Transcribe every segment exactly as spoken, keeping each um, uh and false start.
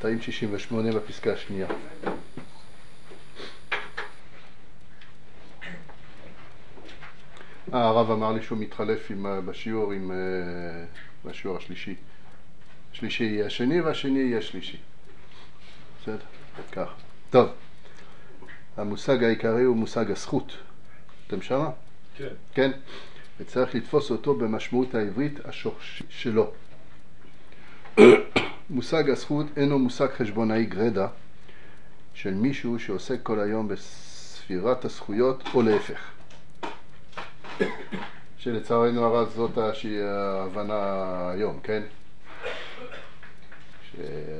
מאתיים שישים ושמונה בפסקה השנייה. הרב אמר לי שהוא מתחלף עם, בשיעור עם, בשיעור השלישי. השלישי יהיה השני והשני יהיה שלישי. בסדר? כך. טוב. המושג העיקרי הוא מושג הזכות. אתם שמה? כן. כן. וצריך לתפוס אותו במשמעות העברית השורש שלו. מושג הזכות אינו מושג חשבונאי גרדה של מישהו שעוסק כל היום בספירת הזכויות או להפך. שלצערנו הרב זאת ההבנה היום, כן? ש...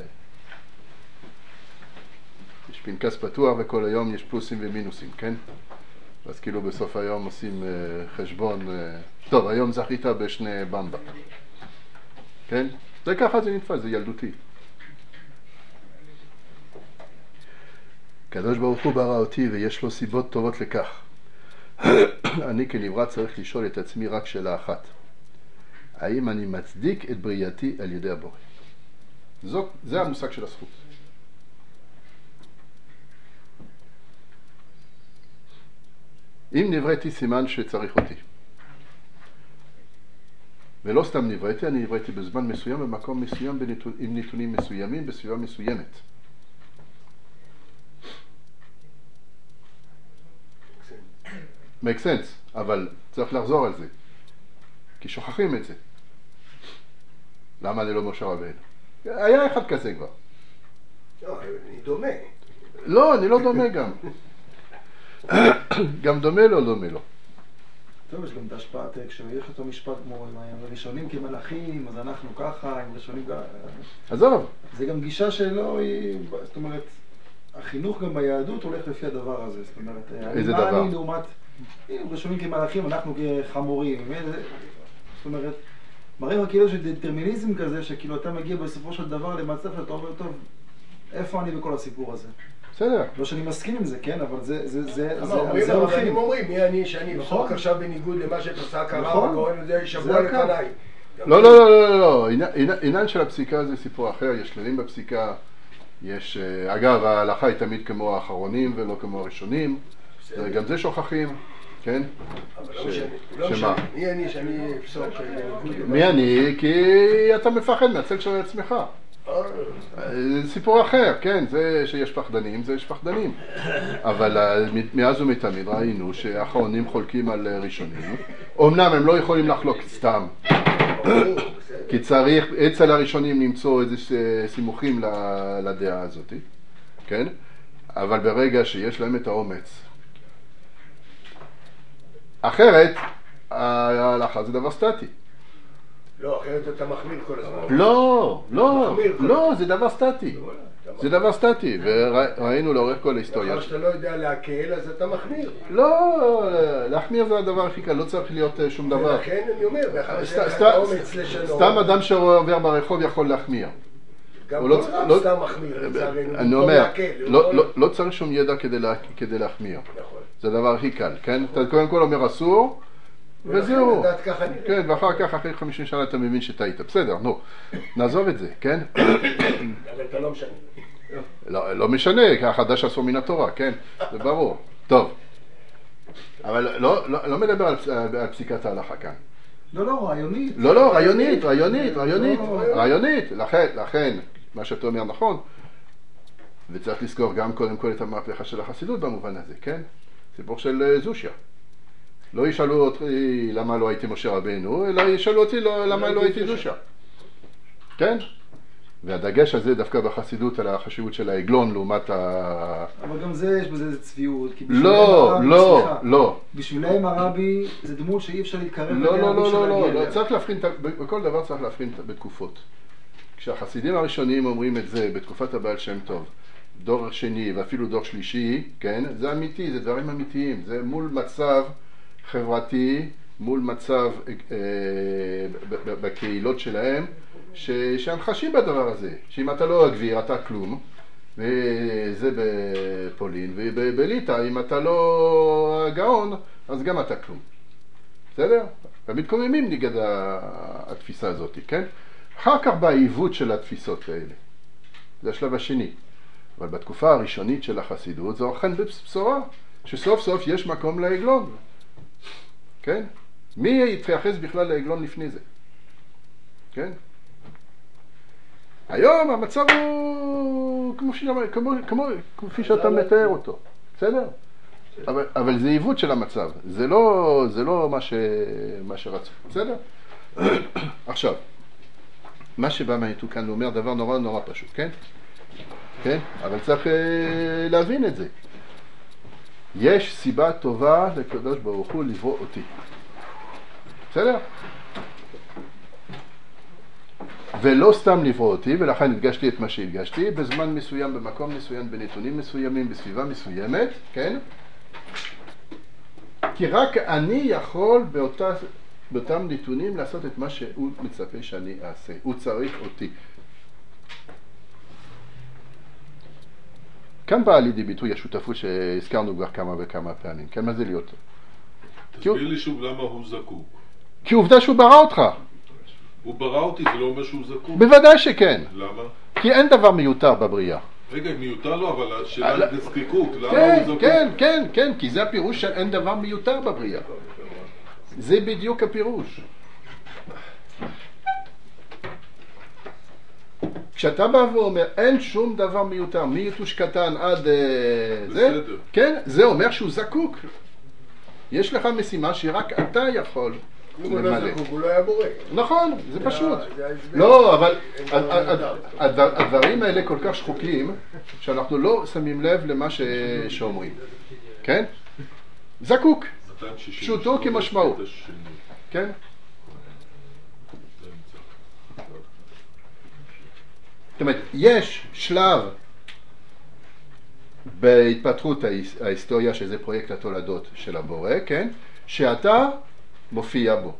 יש פנקס פתוח וכל היום יש פלוסים ומינוסים, כן? אז כאילו בסוף היום עושים uh, חשבון, uh, טוב, היום זכית בשני במבה, כן? זה ככה זה נתפס, זה ילדותי. הקדוש ברוך הוא ברא אותי ויש לו סיבות טובות לכך. אני כנברא צריך לשאול את עצמי רק שאלה אחת. האם אני מצדיק את בריאתי על ידי הבורא? זו, זה המושג של הזכות. אם נבראתי סימן שצריך אותי. ולא סתם נבראתי, אני נבראתי בזמן מסוים, במקום מסוים, בנתון, עם נתונים מסוימים, בסביבה מסוימת. make sense, אבל צריך לחזור על זה. כי שוכחים את זה. למה אני לא משה רבנו? היה אחד כזה כבר. לא, אני דומה. לא, אני לא דומה גם. גם דומה לו, דומה לו. טוב, יש גם את ההשפעת, כשיש אותו משפט כמו עם הראשונים כמלאכים, אז אנחנו ככה, עם ראשונים ככה. עזוב. זה גם גישה שלו, היא, זאת אומרת, החינוך גם ביהדות הולך לפי הדבר הזה. זאת אומרת, איזה דבר? אני לעומת, עם ראשונים כמלאכים, אנחנו כחמורים. זאת אומרת, מראים כאילו של דטרמיניזם כזה, שכאילו אתה מגיע בסופו של דבר למצב שאתה אומר, טוב, איפה אני בכל הסיפור הזה? בסדר. לא שאני מסכים עם זה, כן, אבל זה, זה, זה, אבל זה, אומרים, זה אבל הולכים. הם אומרים, מי אני שאני נכון. בסוף עכשיו בניגוד למה שפסק הרב, נכון. הגורם לזה שבוע זה הקו. לפניי. לא, לא, לא, לא, לא, עניין- עניין של הפסיקה זה סיפור אחר, יש כללים בפסיקה, יש, אה, אגב, ההלכה היא תמיד כמו האחרונים ולא כמו הראשונים, בסדר. גם זה שוכחים, כן? אבל ש- לא משנה, לא שמה? משנה. מי אני שאני אפסוק בניגוד למה... מי אני? כי אתה מפחד מהצל של עצמך. אה, זה סיפור אחר, כן, זה שיש פחדנים, זה יש פחדנים. אבל אה, מאז ומתמיד ראינו שהאחרונים חולקים על אה, ראשונים. אומנם הם לא יכולים לחלוק סתם, ברור, בסדר. כי צריך אצל הראשונים למצוא איזה ש- סימוכים ל- לדעה הזאת, כן? אבל ברגע שיש להם את האומץ. אחרת, ההלכה זה דבר סטטי. לא, אחרת אתה מחמיר כל הזמן. לא, לא, מחמיר כל לא, זה דבר סטטי. זה דבר סטטי, וראינו לאורך כל ההיסטוריה. לאחר שאתה לא יודע להקל, אז אתה מחמיר. לא, להחמיר זה הדבר הכי קל, לא צריך להיות אה, שום דבר. ולכן אני אומר, ואחר סת- שאין לך סת- את האומץ לשנות. סתם אדם שעובר ברחוב יכול להחמיר. גם הוא לא לא- רב לא- סתם מחמיר, לצערנו. אני במקום אומר, להקל, הוא לא- יכול- לא- לא צריך שום ידע כדי לה- כדי להחמיר. נכון. זה הדבר הכי קל, כן? אתה קודם כל אומר אסור, ולכן וזהו. לדעת ככה נראה. כן, ואחר כך, אחרי חמישים שנה אתה מבין שטעית. בסדר, נו, נעזוב את זה, כן? אבל אתה לא משנה. לא, לא משנה, כי החדש אסור מן התורה, כן? זה ברור. טוב. אבל לא, לא, לא מדבר על, על פסיקת ההלכה כאן. לא, לא, רעיונית. לא, לא, רעיונית, רעיונית, רעיונית, לא, רעיונית. לכן, לכן, מה שאתה אומר נכון, וצריך לזכור גם קודם כל את המהפכה של החסידות במובן הזה, כן? סיפור של אה, זושיה. לא ישאלו אותי למה לא הייתי משה רבנו, אלא ישאלו אותי לא, למה לא הייתי זושיה. כן? והדגש הזה דווקא בחסידות על החשיבות של העגלון לעומת ה... אבל גם זה, יש בזה איזה צביעות. כי בשבילם לא, הרבי- לא, סליחה, לא. בשבילם הרבי זה דמות שאי אפשר להתקרב לא, לא, אי לא, אפשר לא, להגיע לא, לא, אליה. צריך להבחין, את ה- בכל דבר צריך להבחין את- בתקופות. כשהחסידים הראשונים אומרים את זה בתקופת הבעל שם טוב, דור שני ואפילו דור שלישי, כן, זה אמיתי, זה דברים אמיתיים, זה מול מצב חברתי, מול מצב אה, ב- ב- בקהילות שלהם, ש- שהם חשים בדבר הזה, שאם אתה לא הגביר אתה כלום, וזה בפולין, ובליטא אם אתה לא הגאון, אז גם אתה כלום. בסדר? ומתקוממים נגד ה- התפיסה הזאת, כן? אחר כך בא העיוות של התפיסות האלה. זה השלב השני. אבל בתקופה הראשונית של החסידות, זו אכן בשורה, שסוף סוף יש מקום לעגלון. כן? מי יתייחס בכלל לעגלון לפני זה? כן? היום המצב הוא כמו, כמו, כמו, כפי שאתה מתאר אותו. בסדר? אבל, אבל זה עיוות של המצב. זה לא, זה לא מה, ש, מה שרצו. בסדר? עכשיו, מה שבא מהתוקן אומר דבר נורא נורא פשוט, כן? כן? אבל צריך uh, להבין את זה. יש סיבה טובה לקדוש ברוך הוא לברוא אותי. בסדר? ולא סתם לברוא אותי, ולכן הדגשתי את מה שהדגשתי, בזמן מסוים, במקום מסוים, בנתונים מסוימים, בסביבה מסוימת, כן? כי רק אני יכול באותה, באותם נתונים לעשות את מה שהוא מצפה שאני אעשה. הוא צריך אותי. כאן באה לידי ביטוי השותפות שהזכרנו כבר כמה וכמה פעמים. כן, מה זה להיות? תסביר לי שוב למה הוא זקוק. כי עובדה שהוא ברא אותך. הוא ברא אותי, זה לא אומר שהוא זקוק. בוודאי שכן. למה? כי אין דבר מיותר בבריאה. רגע, מיותר לו, אבל השאלה זה זקיקות. למה כן, הוא זקוק? כן, כן, כן, כי זה הפירוש של אין דבר מיותר בבריאה. זה בדיוק הפירוש. כשאתה בא ואומר אין שום דבר מיותר, מיתוש קטן עד uh, זה, כן, זה אומר שהוא זקוק. יש לך משימה שרק אתה יכול אם הוא לא זקוק, הוא לא היה בורא. נכון, זה פשוט. לא, אבל הדברים האלה כל כך שחוקים שאנחנו לא שמים לב למה שאומרים. כן? זקוק. פשוטו כמשמעו. כן? זאת אומרת, יש שלב בהתפתחות ההיסטוריה, שזה פרויקט התולדות של הבורא, כן? שאתה מופיע בו.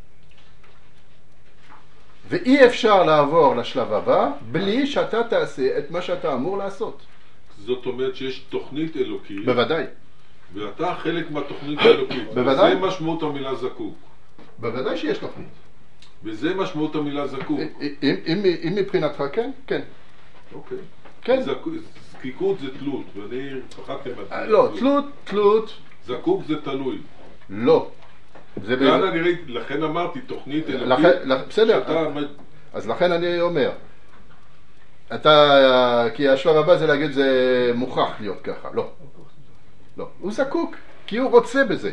ואי אפשר לעבור לשלב הבא בלי שאתה תעשה את מה שאתה אמור לעשות. זאת אומרת שיש תוכנית אלוקית. בוודאי. ואתה חלק מהתוכנית האלוקית. בוודאי. וזה משמעות המילה זקוק. בוודאי שיש תוכנית. וזה משמעות המילה זקוק. אם, אם, אם מבחינתך כן, כן. אוקיי. כן. זקיקות זה תלות, ואני פחדתי מהתלות. לא, תלות, תלות. זקוק זה תלוי. לא. זה כאן אני ראיתי, לכן אמרתי, תוכנית אלוקית. בסדר. אז לכן אני אומר, אתה, כי השלב הבא זה להגיד זה מוכרח להיות ככה. לא. לא. הוא זקוק, כי הוא רוצה בזה.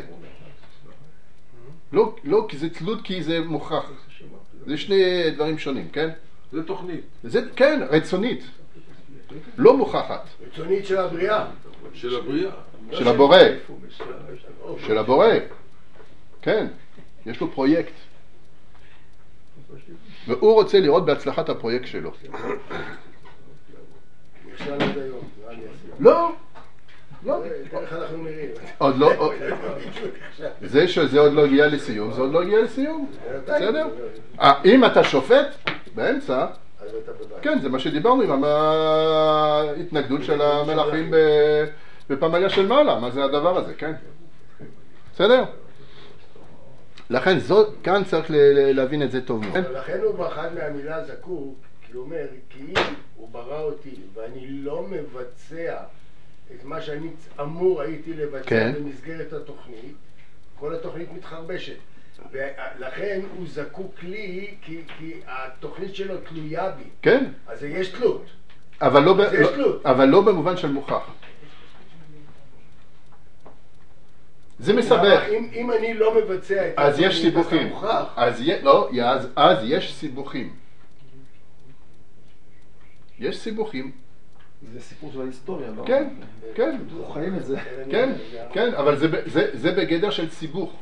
לא, לא, כי זה תלות, כי זה מוכרח. זה שני דברים שונים, כן? זה תוכנית. זה, כן, רצונית. לא מוכחת. רצונית של הבריאה. של הבריאה. של הבורא. של הבורא. כן, יש לו פרויקט. והוא רוצה לראות בהצלחת הפרויקט שלו. נכשל עד היום, מה אני אעשה? לא. לא. איך אנחנו נראים? עוד לא, זה שזה עוד לא הגיע לסיום, זה עוד לא הגיע לסיום. בסדר? אם אתה שופט באמצע, כן, זה מה שדיברנו עם ההתנגדות של המלאכים בפמליה של מעלה, מה זה הדבר הזה, כן? בסדר? לכן זאת, כאן צריך להבין את זה טוב מאוד. לכן הוא פחד מהמילה זקוק, כי הוא אומר, כי אם הוא ברא אותי ואני לא מבצע את מה שאני אמור הייתי לבצע כן. במסגרת התוכנית, כל התוכנית מתחרבשת. ולכן הוא זקוק לי, כי, כי התוכנית שלו תלויה בי. כן. אז יש תלות. אבל לא, ב... יש תלות. אבל לא במובן של מוכח. זה מסבך. אם, אם אני לא מבצע את אז יש סיבוכים. אז י... לא, אז, אז יש סיבוכים. יש סיבוכים. זה סיפור של ההיסטוריה, לא? כן, כן. אנחנו חיים את זה. כן, כן, אבל זה, זה, זה בגדר של סיבוך.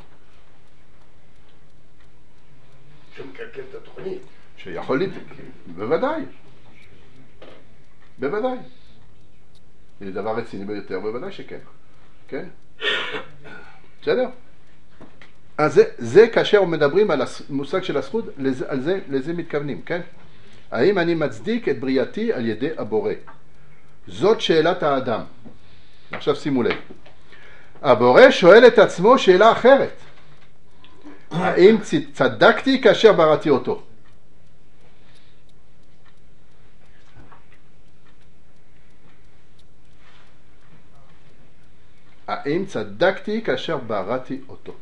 שמקלקל את התוכנית. שיכול להיות, בוודאי. בוודאי. זה דבר רציני ביותר, בוודאי שכן. כן? בסדר? אז זה, זה כאשר מדברים על המושג של הזכות, לזה, על זה, לזה מתכוונים, כן? האם אני מצדיק את בריאתי על ידי הבורא? זאת שאלת האדם. עכשיו שימו לב. הבורא שואל את עצמו שאלה אחרת. האם צדקתי כאשר בראתי אותו? האם צדקתי כאשר בראתי אותו?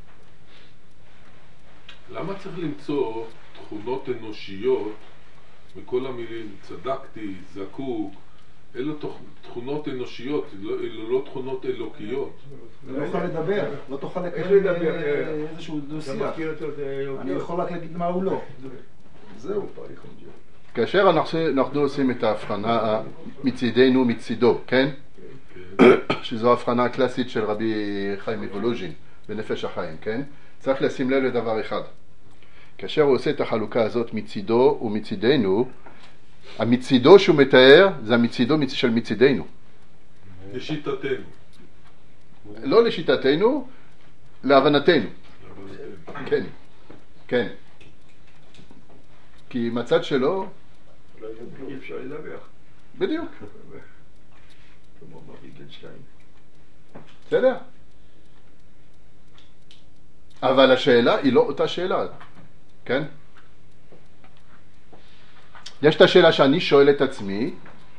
למה צריך למצוא תכונות אנושיות מכל המילים צדקתי, זקוק? אלו תכונות אנושיות, אלו לא תכונות אלוקיות. לא תוכל לדבר, לא תוכל איך לקיים לדבר? איזשהו דו אתה שיח. מכיר אותו, זה אני יכול רק להגיד מה הוא לא. זהו. כאשר אנחנו, אנחנו עושים את ההבחנה מצידנו מצידו, כן? שזו ההבחנה הקלאסית של רבי חיים מוולוז'ין בנפש החיים, כן? צריך לשים לב לדבר אחד. כאשר הוא עושה את החלוקה הזאת מצידו ומצידנו, המצידו שהוא מתאר זה המצידו של מצידנו. לשיטתנו. לא לשיטתנו, להבנתנו. כן, כן. כי מצד שלו, אי אפשר לדבר. בדיוק. כמו מריגנשטיין. בסדר? אבל השאלה היא לא אותה שאלה, כן? יש את השאלה שאני שואל את עצמי,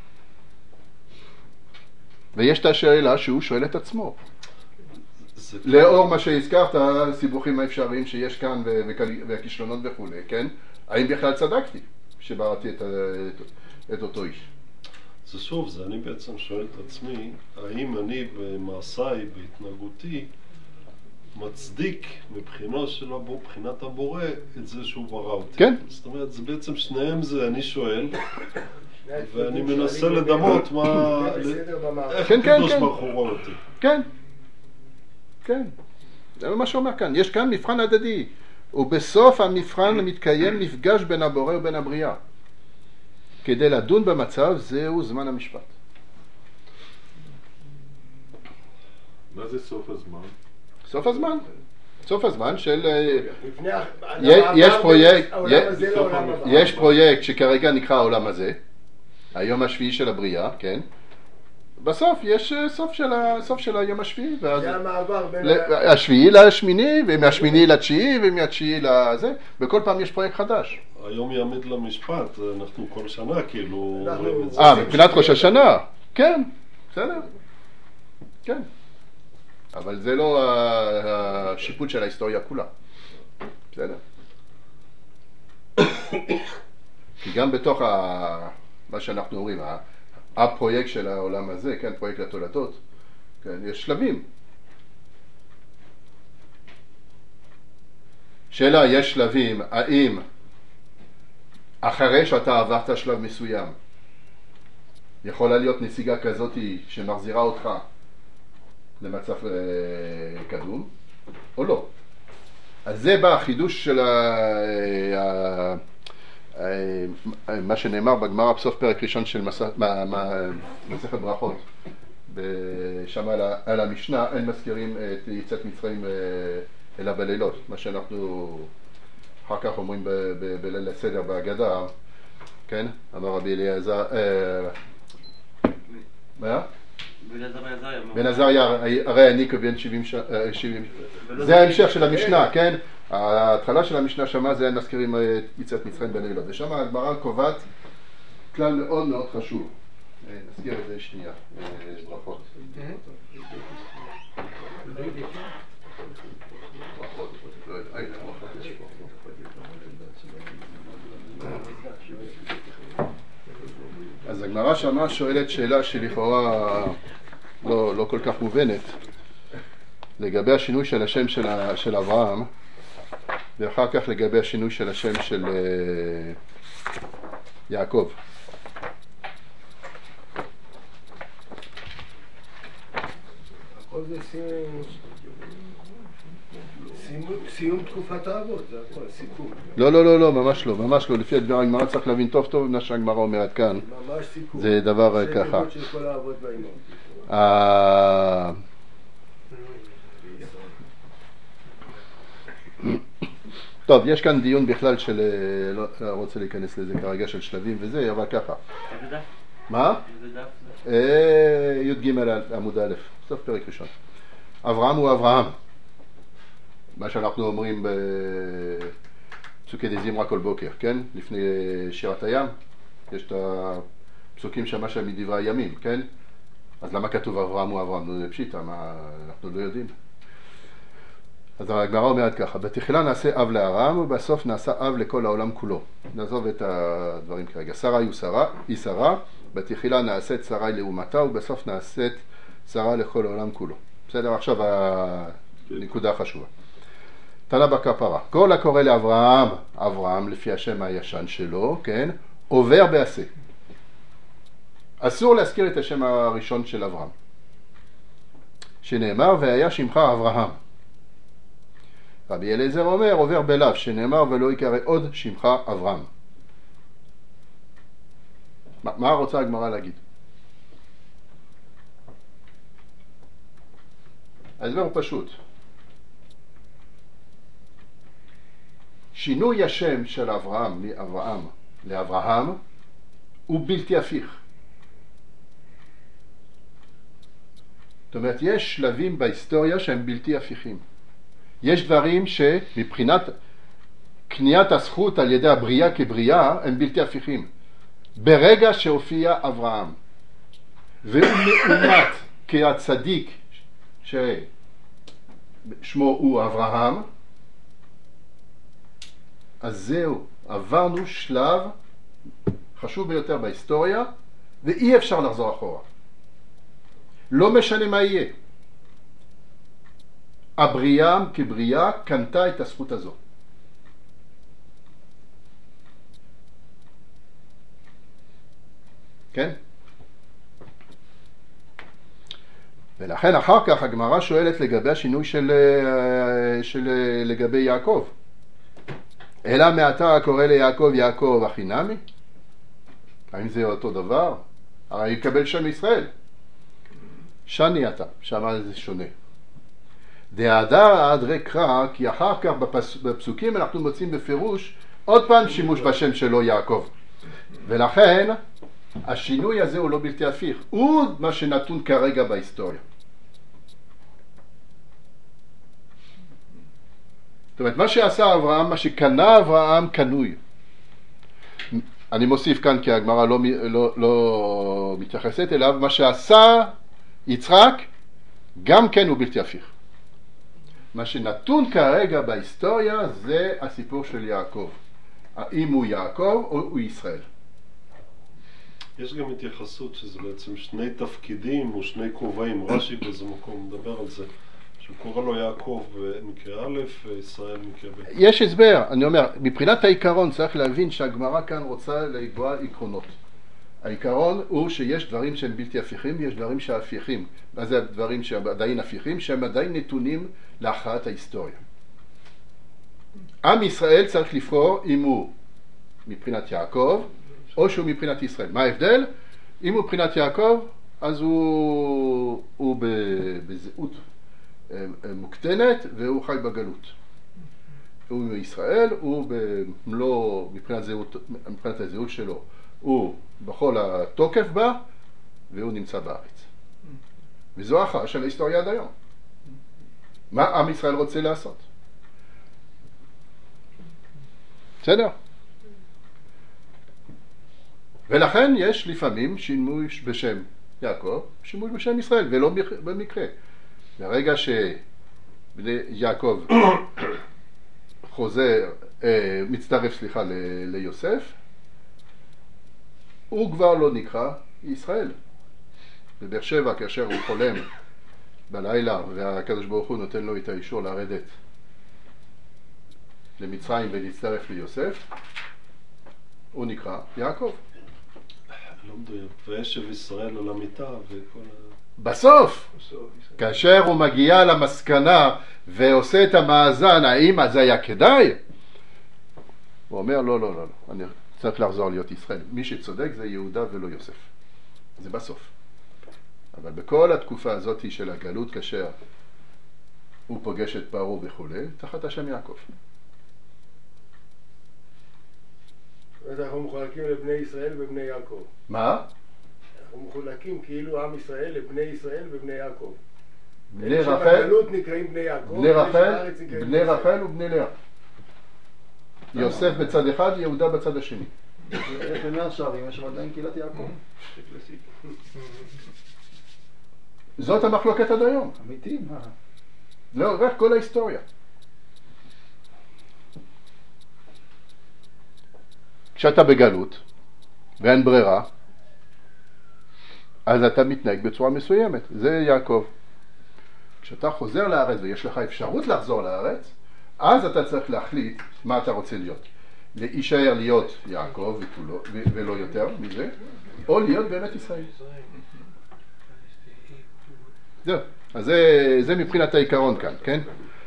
ויש את השאלה שהוא שואל את עצמו. לאור מה שהזכרת, הסיבוכים האפשריים שיש כאן והכישלונות וכו', כן? האם בכלל צדקתי שבראתי את, את, את אותו איש? זה שוב, זה אני בעצם שואל את עצמי, האם אני במעשיי, בהתנהגותי, מצדיק מבחינה של הבורא, מבחינת הבורא, את זה שהוא ברא אותי. כן. זאת אומרת, זה בעצם שניהם זה, אני שואל, ואני מנסה לדמות מה, איך כן, כן, קדוש כן. ברוך הוא רואה אותי. כן, כן. זה מה שאומר כאן. יש כאן מבחן הדדי, ובסוף המבחן מתקיים מפגש בין הבורא ובין הבריאה. כדי לדון במצב, זהו זמן המשפט. מה זה סוף הזמן? סוף הזמן. סוף הזמן של... לפני ה- יש פרויקט, העולם הזה לעולם הבא. יש פרויקט שכרגע נקרא העולם הזה, היום השביעי של הבריאה, כן? בסוף יש סוף של, ה, סוף של היום השביעי, ואז זה המעבר בין... ל- השביעי לשמיני, ומהשמיני לתשיעי, ומהתשיעי לזה, וכל פעם יש פרויקט חדש. היום יעמד למשפט, אנחנו כל שנה כאילו אנחנו- אומרים את זה. אה, מבחינת ראש השנה, כן, בסדר, כן. אבל זה לא ה- השיפוט של ההיסטוריה כולה, בסדר. כי גם בתוך ה... מה שאנחנו אומרים, ה- הפרויקט של העולם הזה, כן, פרויקט התולדות, כן, יש שלבים. שאלה, יש שלבים, האם אחרי שאתה עברת שלב מסוים, יכולה להיות נסיגה כזאת שמחזירה אותך למצב אה, קדום, או לא? אז זה בא החידוש של ה... ה... ה... מה שנאמר בגמרא בסוף פרק ראשון של מסכת מה... מה... מסכת ברכות. שם על, ה... על המשנה אין מזכירים את יציאת מצרים אלא בלילות, מה שאנחנו אחר כך אומרים ב... ב... בליל הסדר בהגדה, כן? אמר רבי אליעזר, אה... מה? בן עזריה, הרי אני כבן שבעים, זה ההמשך של המשנה, כן? ההתחלה של המשנה שמה זה מזכירים את יציאת מצרים בלילות, ושם הגמרא קובעת כלל מאוד מאוד חשוב. נזכיר את זה שנייה, ברכות. אז הגמרא שמה שואלת שאלה שלכאורה לא, לא כל כך מובנת לגבי השינוי של השם של, ה, של אברהם, ואחר כך לגבי השינוי של השם של uh, יעקב. הכל זה סיום, סיום תקופת האבות, זה הכל, סיכום. לא, לא, לא, לא, ממש לא, ממש לא. לפי הגמרא צריך להבין טוב טוב מה שהגמרא אומרת כאן. ממש סיכום. זה דבר זה ככה. תיבות של כל האבות והאימות. אה, טוב, יש כאן דיון בכלל של, אה, לא לא רוצה להיכנס לזה כרגע, של שלבים וזה, אבל ככה. איזה דף? מה? איזה דף זה? אה, י"ג עמוד א', סוף פרק ראשון. אברהם הוא אברהם. מה שאנחנו אומרים בפסוקי דזמרה כל בוקר, כן? לפני שירת הים, יש את הפסוקים שמה שם מדברי הימים, כן? אז למה כתוב אברהם הוא אברהם? זה פשיטה, מה אנחנו לא יודעים. אז הגמרא אומרת ככה, בתחילה נעשה אב לארם ובסוף נעשה אב לכל העולם כולו. נעזוב את הדברים כרגע. שרה היא שרה, היא שרה, בתחילה נעשית שרה לאומתה ובסוף נעשית שרה לכל העולם כולו. בסדר? עכשיו הנקודה החשובה. תנא בכפרה, כל הקורא לאברהם, אברהם לפי השם הישן שלו, כן, עובר בעשה. אסור להזכיר את השם הראשון של אברהם, שנאמר והיה שמך אברהם. רבי אליעזר אומר עובר בלאו, שנאמר ולא יקרא עוד שמך אברהם. מה, מה רוצה הגמרא להגיד? ההסבר הוא פשוט. שינוי השם של אברהם מאברהם לאברהם הוא בלתי הפיך. זאת אומרת, יש שלבים בהיסטוריה שהם בלתי הפיכים. יש דברים שמבחינת קניית הזכות על ידי הבריאה כבריאה הם בלתי הפיכים. ברגע שהופיע אברהם והוא מאומת כהצדיק ששמו הוא אברהם, אז זהו, עברנו שלב חשוב ביותר בהיסטוריה ואי אפשר לחזור אחורה. לא משנה מה יהיה. הבריאה כבריאה קנתה את הזכות הזו. כן? ולכן אחר כך הגמרא שואלת לגבי השינוי של, של לגבי יעקב. אלא מעתה קורא ליעקב יעקב אחי נמי? האם זה אותו דבר? הרי יקבל שם ישראל. שני אתה, שמה זה שונה. דהדר עד רקרא, כי אחר כך בפס, בפסוקים אנחנו מוצאים בפירוש עוד פעם שימוש בשם שלו יעקב. ולכן השינוי הזה הוא לא בלתי הפיך, הוא מה שנתון כרגע בהיסטוריה. זאת אומרת, מה שעשה אברהם, מה שקנה אברהם קנוי. אני מוסיף כאן כי הגמרא לא, לא, לא מתייחסת אליו, מה שעשה יצחק גם כן הוא בלתי הפיך. מה שנתון כרגע בהיסטוריה זה הסיפור של יעקב. האם הוא יעקב או הוא ישראל. יש גם התייחסות שזה בעצם שני תפקידים או שני כובעים. רש"י באיזה מקום מדבר על זה, שהוא קורא לו יעקב במקרה א' וישראל במקרה ב'. יש הסבר, אני אומר, מבחינת העיקרון צריך להבין שהגמרא כאן רוצה לקבוע עקרונות. העיקרון הוא שיש דברים שהם בלתי הפיכים ויש דברים שהפיכים. מה זה הדברים שעדיין הפיכים? שהם עדיין נתונים להכרעת ההיסטוריה. עם ישראל צריך לבחור אם הוא מבחינת יעקב או שהוא מבחינת ישראל. מה ההבדל? אם הוא מבחינת יעקב אז הוא, הוא בזהות מוקטנת והוא חי בגלות. הוא מישראל, הוא במלוא, מבחינת, זהות, מבחינת הזהות שלו, הוא בכל התוקף בה והוא נמצא בארץ. וזו הכרעה של ההיסטוריה עד היום. מה עם ישראל רוצה לעשות? בסדר? ולכן יש לפעמים שימוש בשם יעקב, שימוש בשם ישראל, ולא במקרה. ברגע שיעקב חוזר, מצטרף סליחה ליוסף, הוא כבר לא נקרא ישראל. בבאר שבע, כאשר הוא חולם בלילה והקדוש ברוך הוא נותן לו את האישור לרדת למצרים ולהצטרף ליוסף, הוא נקרא יעקב. לא מדויק, וישב ישראל על המיטה וכל ה... בסוף, כאשר הוא מגיע למסקנה ועושה את המאזן, האם אז היה כדאי? הוא אומר לא, לא, לא, לא. אני צריך לחזור להיות ישראל. מי שצודק זה יהודה ולא יוסף. זה בסוף. אבל בכל התקופה הזאת של הגלות, כאשר הוא פוגש את פרעה וכו', תחת השם יעקב. אנחנו מחולקים לבני ישראל ובני יעקב. מה? אנחנו מחולקים כאילו עם ישראל לבני ישראל ובני יעקב. בני רחל, שבגלות נקראים בני יעקב, בני רחל, בני רחל ובני לאה. יוסף בצד אחד, יהודה בצד השני. איך בני השערים יש עדיין קהילת יעקב? זאת המחלוקת עד היום. אמיתי, מה? לא, רק כל ההיסטוריה. כשאתה בגלות ואין ברירה, אז אתה מתנהג בצורה מסוימת. זה יעקב. כשאתה חוזר לארץ ויש לך אפשרות לחזור לארץ, אז אתה צריך להחליט מה אתה רוצה להיות. להישאר להיות יעקב ותולו, ולא יותר מזה, או להיות באמת ישראל. זהו. אז זה, זה מבחינת העיקרון כאן, כן?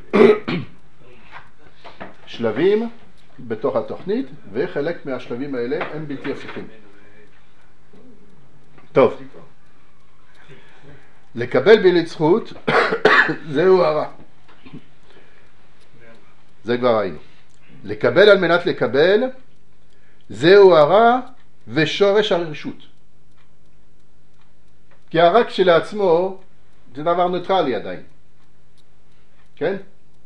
שלבים בתוך התוכנית, וחלק מהשלבים האלה הם בלתי הפיכים. טוב. לקבל בלי זכות, זהו הרע. זה כבר ראינו. לקבל על מנת לקבל, זהו הרע ושורש הרשות. כי הרע כשלעצמו זה דבר ניטרלי עדיין. כן?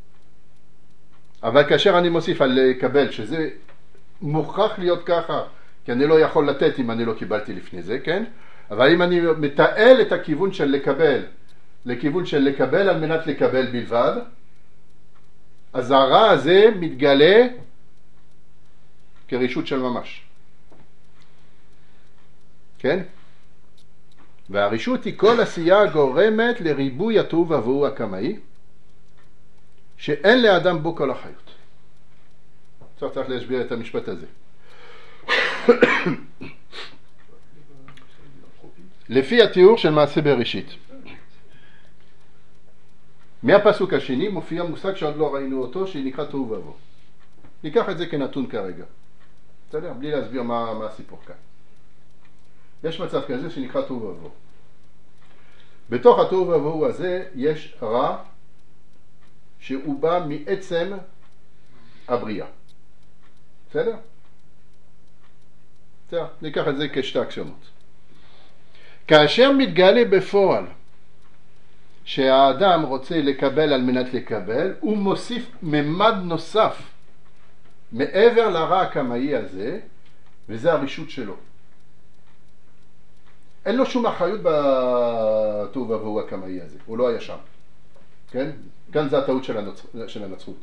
אבל כאשר אני מוסיף על לקבל, שזה מוכרח להיות ככה, כי אני לא יכול לתת אם אני לא קיבלתי לפני זה, כן? אבל אם אני מתעל את הכיוון של לקבל, לכיוון של לקבל על מנת לקבל בלבד, אז הרע הזה מתגלה כרישות של ממש. כן? והרישות היא כל עשייה גורמת לריבוי התוהו ובוהו הקמאי, שאין לאדם בו כל החיות. עכשיו צריך להסביר את המשפט הזה. לפי התיאור של מעשה בראשית. מהפסוק השני מופיע מושג שעוד לא ראינו אותו, שנקרא תוהו ובוהו. ניקח את זה כנתון כרגע. בסדר? בלי להסביר מה, מה הסיפור כאן. יש מצב כזה שנקרא תוהו ובוהו. בתוך התוהו ובוהו הזה יש רע שהוא בא מעצם הבריאה. בסדר? בסדר, ניקח את זה כשתי אקסיומות. כאשר מתגלה בפועל שהאדם רוצה לקבל על מנת לקבל, הוא מוסיף ממד נוסף מעבר לרע הקמאי הזה, וזה הרישות שלו. אין לו שום אחריות בתוהו ובוהו הקמאי הזה, הוא לא היה שם. כן? כאן זה הטעות של, הנוצ... של הנצרות.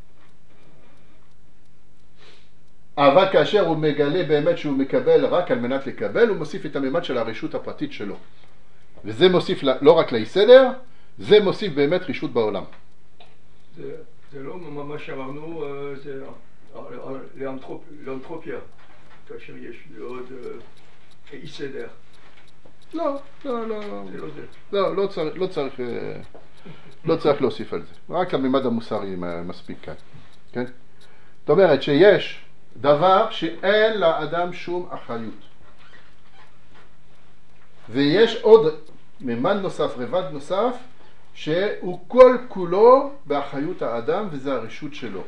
אבל כאשר הוא מגלה באמת שהוא מקבל רק על מנת לקבל, הוא מוסיף את הממד של הרישות הפרטית שלו. וזה מוסיף לא רק לאי סדר, זה מוסיף באמת רישות בעולם. זה, זה לא מה שאמרנו, זה לאנתרופיה, כאשר יש עוד אי סדר. לא, לא, לא, זה לא זה. לא, לא צריך, לא צריך, לא צריך להוסיף על זה. רק הממד המוסרי מספיק כאן. כן? זאת אומרת שיש דבר שאין לאדם שום אחריות. ויש עוד ממד נוסף, רבד נוסף, שהוא כל כולו באחריות האדם, וזה הרשות שלו.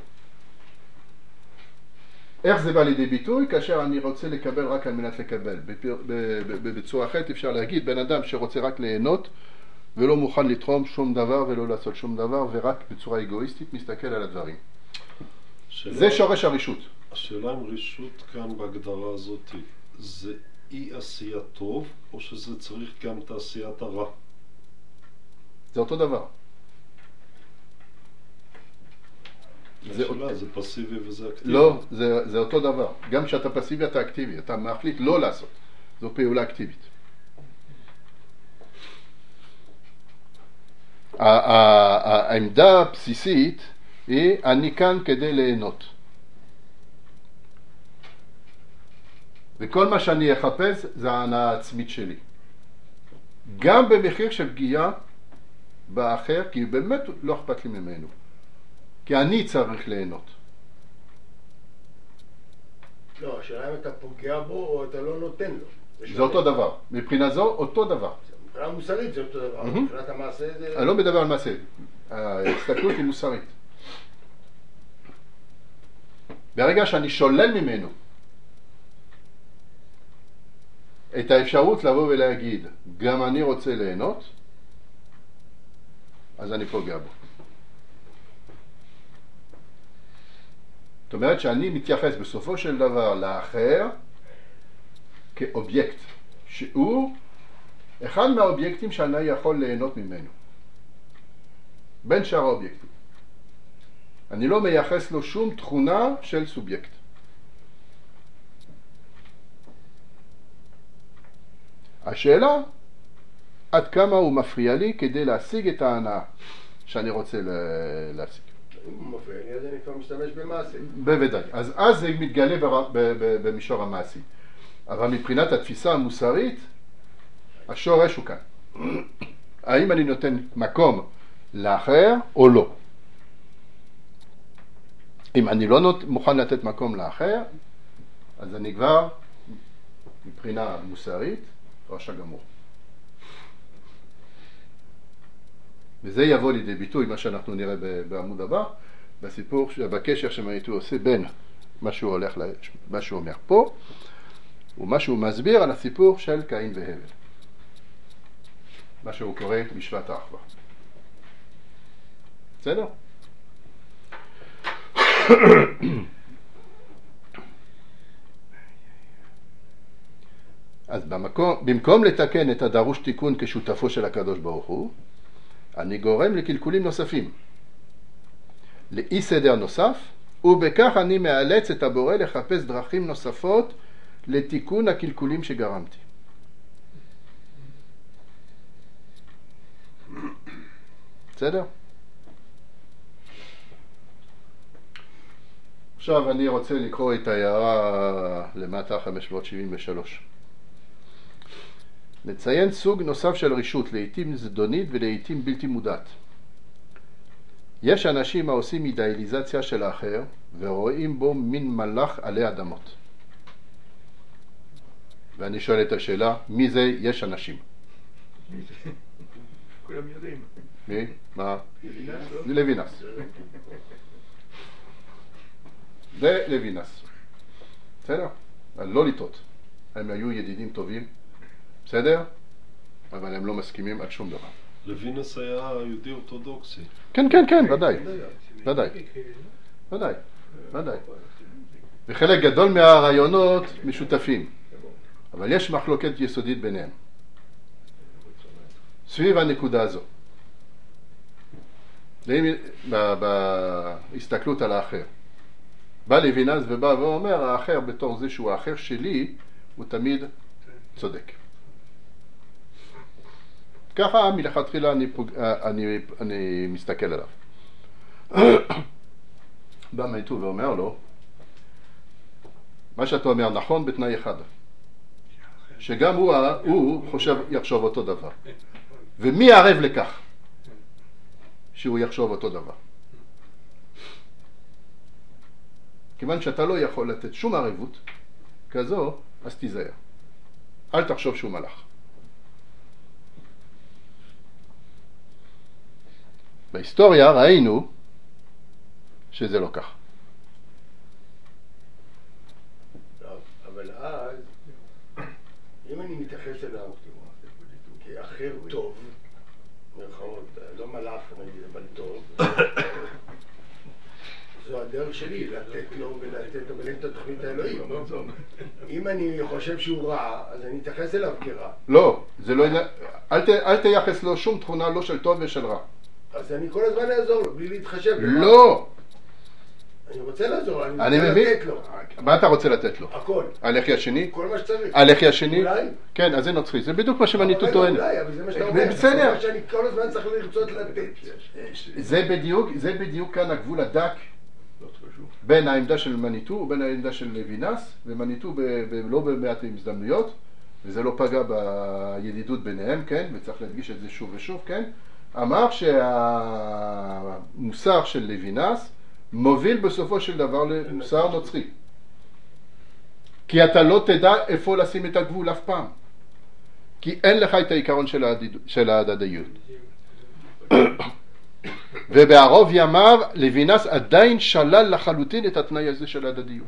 איך זה בא לידי ביטוי? כאשר אני רוצה לקבל רק על מנת לקבל. בצורה אחרת אפשר להגיד, בן אדם שרוצה רק ליהנות, ולא מוכן לתרום שום דבר ולא לעשות שום דבר, ורק בצורה אגואיסטית מסתכל על הדברים. שאלה, זה שורש הרישות. השאלה אם רישות כאן בהגדרה הזאת, זה אי עשיית טוב, או שזה צריך גם את עשיית הרע? זה אותו דבר. זה, השאלה, זה פסיבי וזה אקטיבי. לא, זה, זה אותו דבר. גם כשאתה פסיבי אתה אקטיבי, אתה מחליט לא לעשות. זו פעולה אקטיבית. העמדה הבסיסית היא, אני כאן כדי ליהנות. וכל מה שאני אחפש זה ההנאה העצמית שלי. גם במחיר של פגיעה באחר, כי באמת לא אכפת לי ממנו. כי אני צריך ליהנות. לא, השאלה אם אתה פוגע בו או אתה לא נותן לו. זה, זה אותו דבר. מבחינה זו, אותו דבר. מבחינה מוסרית זה אותו דבר. Mm-hmm. מבחינת המעשה זה... אני לא מדבר על מעשה. ההסתכלות היא מוסרית. ברגע שאני שולל ממנו את האפשרות לבוא ולהגיד, גם אני רוצה ליהנות, אז אני פוגע בו. זאת אומרת שאני מתייחס בסופו של דבר לאחר כאובייקט, שהוא אחד מהאובייקטים שאני יכול ליהנות ממנו. בין שאר האובייקטים. אני לא מייחס לו שום תכונה של סובייקט. השאלה, עד כמה הוא מפריע לי כדי להשיג את ההנאה שאני רוצה להשיג. אם הוא מפריע לי, אז אני כבר משתמש במעשי. בוודאי. אז אז זה מתגלה בר... ב... ב... במישור המעשי. אבל מבחינת התפיסה המוסרית, השורש הוא כאן. האם אני נותן מקום לאחר או לא? אם אני לא נות... מוכן לתת מקום לאחר, אז אני כבר, מבחינה מוסרית, רשע גמור. וזה יבוא לידי ביטוי, מה שאנחנו נראה בעמוד הבא, בסיפור, בקשר שמניטו עושה בין מה שהוא הולך, מה שהוא אומר פה, ומה שהוא מסביר על הסיפור של קין והבל. מה שהוא קורא משפט האחווה. בסדר? אז במקום, במקום לתקן את הדרוש תיקון כשותפו של הקדוש ברוך הוא, אני גורם לקלקולים נוספים, לאי סדר נוסף, ובכך אני מאלץ את הבורא לחפש דרכים נוספות לתיקון הקלקולים שגרמתי. בסדר? עכשיו אני רוצה לקרוא את ההערה למטה חמש מאות שבעים ושלוש. נציין סוג נוסף של רשות, לעתים זדונית ולעתים בלתי מודעת. יש אנשים העושים אידאליזציה של האחר ורואים בו מין מלאך עלי אדמות. ואני שואל את השאלה, מי זה יש אנשים? כולם יודעים. מי? מה? לוינס, לא? זה לוינס. זה לוינס. בסדר? לא לטעות. הם היו ידידים טובים. בסדר? אבל הם לא מסכימים על שום דבר. לוינס היה יהודי אורתודוקסי. כן, כן, כן, ודאי. ודאי. ודאי. ודאי. וחלק גדול מהרעיונות משותפים. אבל יש מחלוקת יסודית ביניהם. סביב הנקודה הזו. בהסתכלות על האחר. בא לוינס ובא ואומר, האחר בתור זה שהוא האחר שלי, הוא תמיד צודק. ככה מלכתחילה אני, פוג... אני, אני מסתכל עליו. בא מניטו ואומר לו, מה שאתה אומר נכון בתנאי אחד, שגם הוא, הוא חושב, יחשוב אותו דבר. ומי ערב לכך שהוא יחשוב אותו דבר? כיוון שאתה לא יכול לתת שום ערבות כזו, אז תיזהר. אל תחשוב שהוא מלאך. בהיסטוריה ראינו שזה לא כך. אבל אז, אם אני מתייחס אליו כאחר טוב, מרכאות, לא מלאך נגיד, אבל טוב, זו הדרך שלי, לתת לו ולתת, אבל אין את התוכנית האלוהים. אם אני חושב שהוא רע, אז אני אתייחס אליו כרע. לא, זה לא, אל, ת, אל תייחס לו שום תכונה לא של טוב ושל רע. אז אני כל הזמן אעזור לו, בלי להתחשב. לא! אני רוצה לעזור לו, אני רוצה מבין. לתת לו. מה אתה רוצה לתת לו? הכל. הלחי השני? כל מה שצריך. הלחי השני? אולי? כן, אז זה נוצרי. זה בדיוק מה שמניטו אבל טוען. אולי, אבל זה מה שאתה אומר. בסדר. מה שאני כל הזמן צריך לרצות לתת. זה בדיוק, זה בדיוק כאן הגבול הדק בין העמדה של מניטו ובין העמדה של לוינס, ומניטו ב, ב, לא במעט הזדמנויות, וזה לא פגע בידידות ביניהם, כן, וצריך להדגיש את זה שוב ושוב, כן, אמר שהמוסר של לוינס מוביל בסופו של דבר למוסר נוצרי. כי אתה לא תדע איפה לשים את הגבול אף פעם. כי אין לך את העיקרון של, ההדיד... של ההדדיות. ובערוב ימיו לוינס עדיין שלל לחלוטין את התנאי הזה של ההדדיות.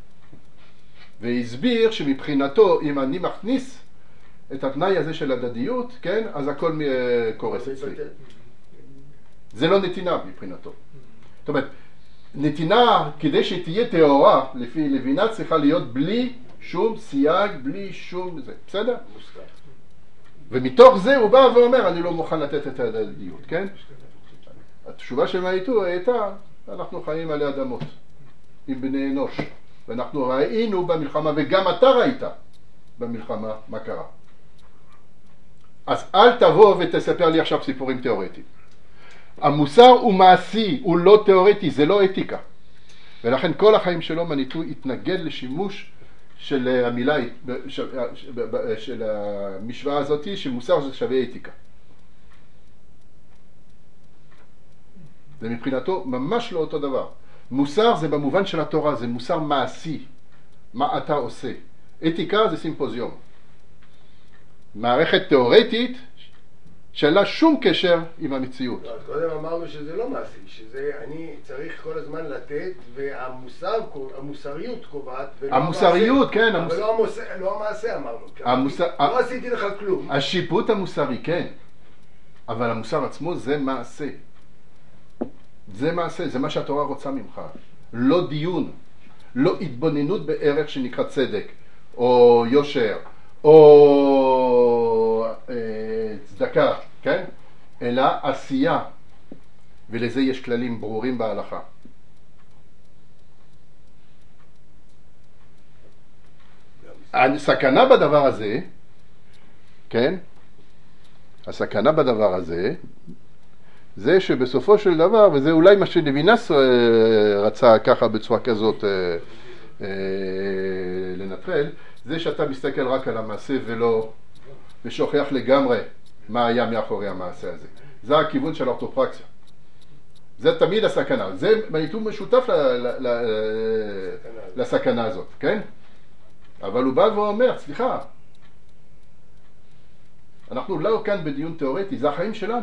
והסביר שמבחינתו אם אני מכניס את התנאי הזה של הדדיות, כן, אז הכל קורס אצלי. זה לא נתינה מבחינתו. זאת אומרת, נתינה כדי שתהיה תאורה לפי לוינס צריכה להיות בלי שום סייג, בלי שום זה. בסדר? ומתוך זה הוא בא ואומר, אני לא מוכן לתת את ההדדיות, כן? התשובה של מניטו הייתה, אנחנו חיים עלי אדמות, עם בני אנוש, ואנחנו ראינו במלחמה, וגם אתה ראית במלחמה מה קרה. אז אל תבוא ותספר לי עכשיו סיפורים תיאורטיים. המוסר הוא מעשי, הוא לא תיאורטי, זה לא אתיקה. ולכן כל החיים שלו מניטו התנגד לשימוש של המילה, של המשוואה הזאת, שמוסר זה שווה אתיקה. זה מבחינתו ממש לא אותו דבר. מוסר זה במובן של התורה, זה מוסר מעשי. מה אתה עושה? אתיקה זה סימפוזיום. מערכת תיאורטית שאין שום קשר עם המציאות. לא, אז קודם אמרנו שזה לא מעשי, שזה אני צריך כל הזמן לתת, והמוסר, המוסריות קובעת, ולא המוסריות, המעשה, כן. אבל המוס... לא, המוס... לא המעשה אמרנו. המוסר... לא עשיתי לך כלום. השיפוט המוסרי, כן. אבל המוסר עצמו זה מעשה. זה מעשה, זה מה שהתורה רוצה ממך. לא דיון, לא התבוננות בערך שנקרא צדק, או יושר, או אה, צדקה, כן? אלא עשייה, ולזה יש כללים ברורים בהלכה. הסכנה בדבר הזה, כן? הסכנה בדבר הזה, זה שבסופו של דבר, וזה אולי מה שלוינס רצה ככה בצורה כזאת אה, אה, לנטרל, זה שאתה מסתכל רק על המעשה ולא, ושוכח לגמרי מה היה מאחורי המעשה הזה. זה הכיוון של האורתופרקסיה. זה תמיד הסכנה. זה מניטו משותף ל, ל, ל, לסכנה הזאת, כן? אבל הוא בא ואומר, סליחה, אנחנו לא כאן בדיון תיאורטי, זה החיים שלנו.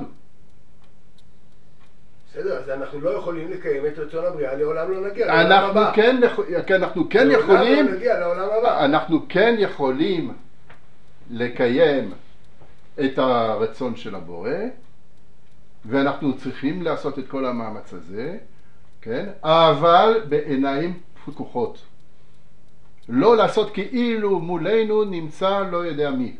בסדר, אז אנחנו לא יכולים לקיים את רצון הבריאה, לעולם לא נגיע, לעולם אנחנו הבא. כן, אנחנו כן לעולם יכולים, לא נגיע, לעולם הבא. אנחנו כן יכולים לקיים את הרצון של הבורא, ואנחנו צריכים לעשות את כל המאמץ הזה, כן? אבל בעיניים פקוחות. לא לעשות כאילו מולנו נמצא לא יודע מי.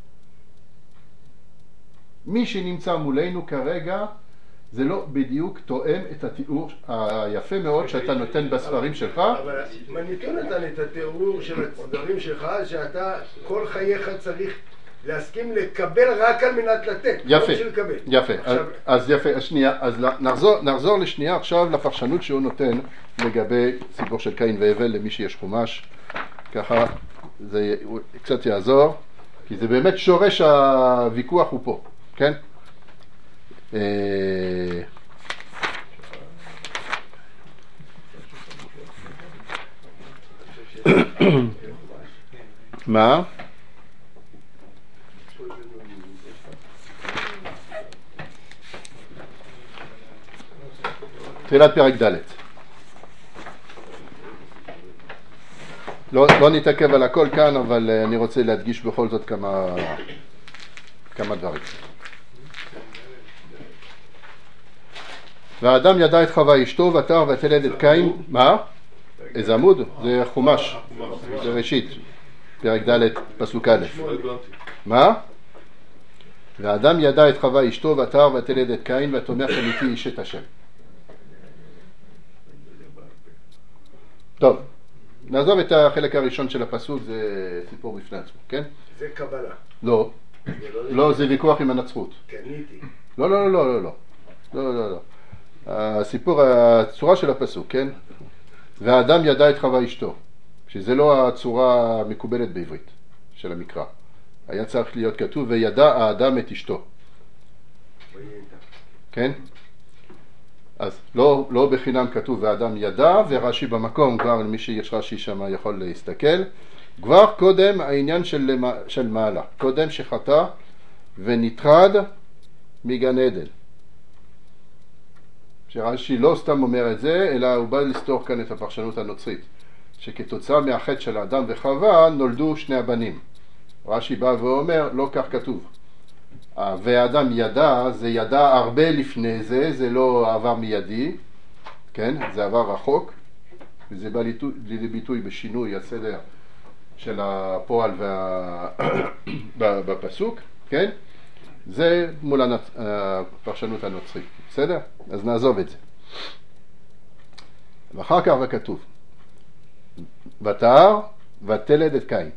מי שנמצא מולנו כרגע, זה לא בדיוק תואם את התיאור היפה מאוד שאתה נותן בספרים שלך. אבל מניטו נתן את התיאור של הספרים שלך, שאתה כל חייך צריך להסכים לקבל רק על מנת לתת. יפה, לא לקבל. יפה. עכשיו... אז יפה, שנייה, אז נחזור, נחזור לשנייה עכשיו לפרשנות שהוא נותן לגבי סיפור של קין והבל למי שיש חומש. ככה זה קצת יעזור, כי זה באמת שורש הוויכוח הוא פה, כן? מה? תחילת פרק ד'. לא, לא נתעכב על הכל כאן, אבל אני רוצה להדגיש בכל זאת כמה, כמה דברים. והאדם ידע את חווה אשתו ותר ותלד את קין. מה? איזה עמוד? זה חומש, זה ראשית, פרק ד' פסוק א'. מה? והאדם ידע את חווה אשתו ותר ותלד את קין ותאמר אמיתי איש את השם. טוב, נעזוב את החלק הראשון של הפסוק, זה סיפור בפני עצמו, כן? זה קבלה. לא, לא, זה ויכוח עם הנצרות. קניתי. לא, לא, לא, לא, לא, לא, לא, לא. הסיפור, הצורה של הפסוק, כן? והאדם ידע את חווה אשתו, שזה לא הצורה המקובלת בעברית של המקרא. היה צריך להיות כתוב, וידע האדם את אשתו. כן? אז לא, לא בחינם כתוב והאדם ידע, ורש"י במקום, כבר למי שיש רש"י שם יכול להסתכל, כבר קודם העניין של, של מעלה, קודם שחטא ונטרד מגן עדן. שרש"י לא סתם אומר את זה, אלא הוא בא לסתור כאן את הפרשנות הנוצרית, שכתוצאה מהחטא של האדם וחווה נולדו שני הבנים. רש"י בא ואומר, לא כך כתוב. והאדם ידע, זה ידע הרבה לפני זה, זה לא עבר מיידי, כן? זה עבר רחוק, וזה בא לידי ביטוי בשינוי הסדר של הפועל וה... בפסוק. כן? זה מול הנצ... הפרשנות הנוצרית, בסדר? אז נעזוב את זה. ואחר כך וכתוב, ותער ותלד את קין,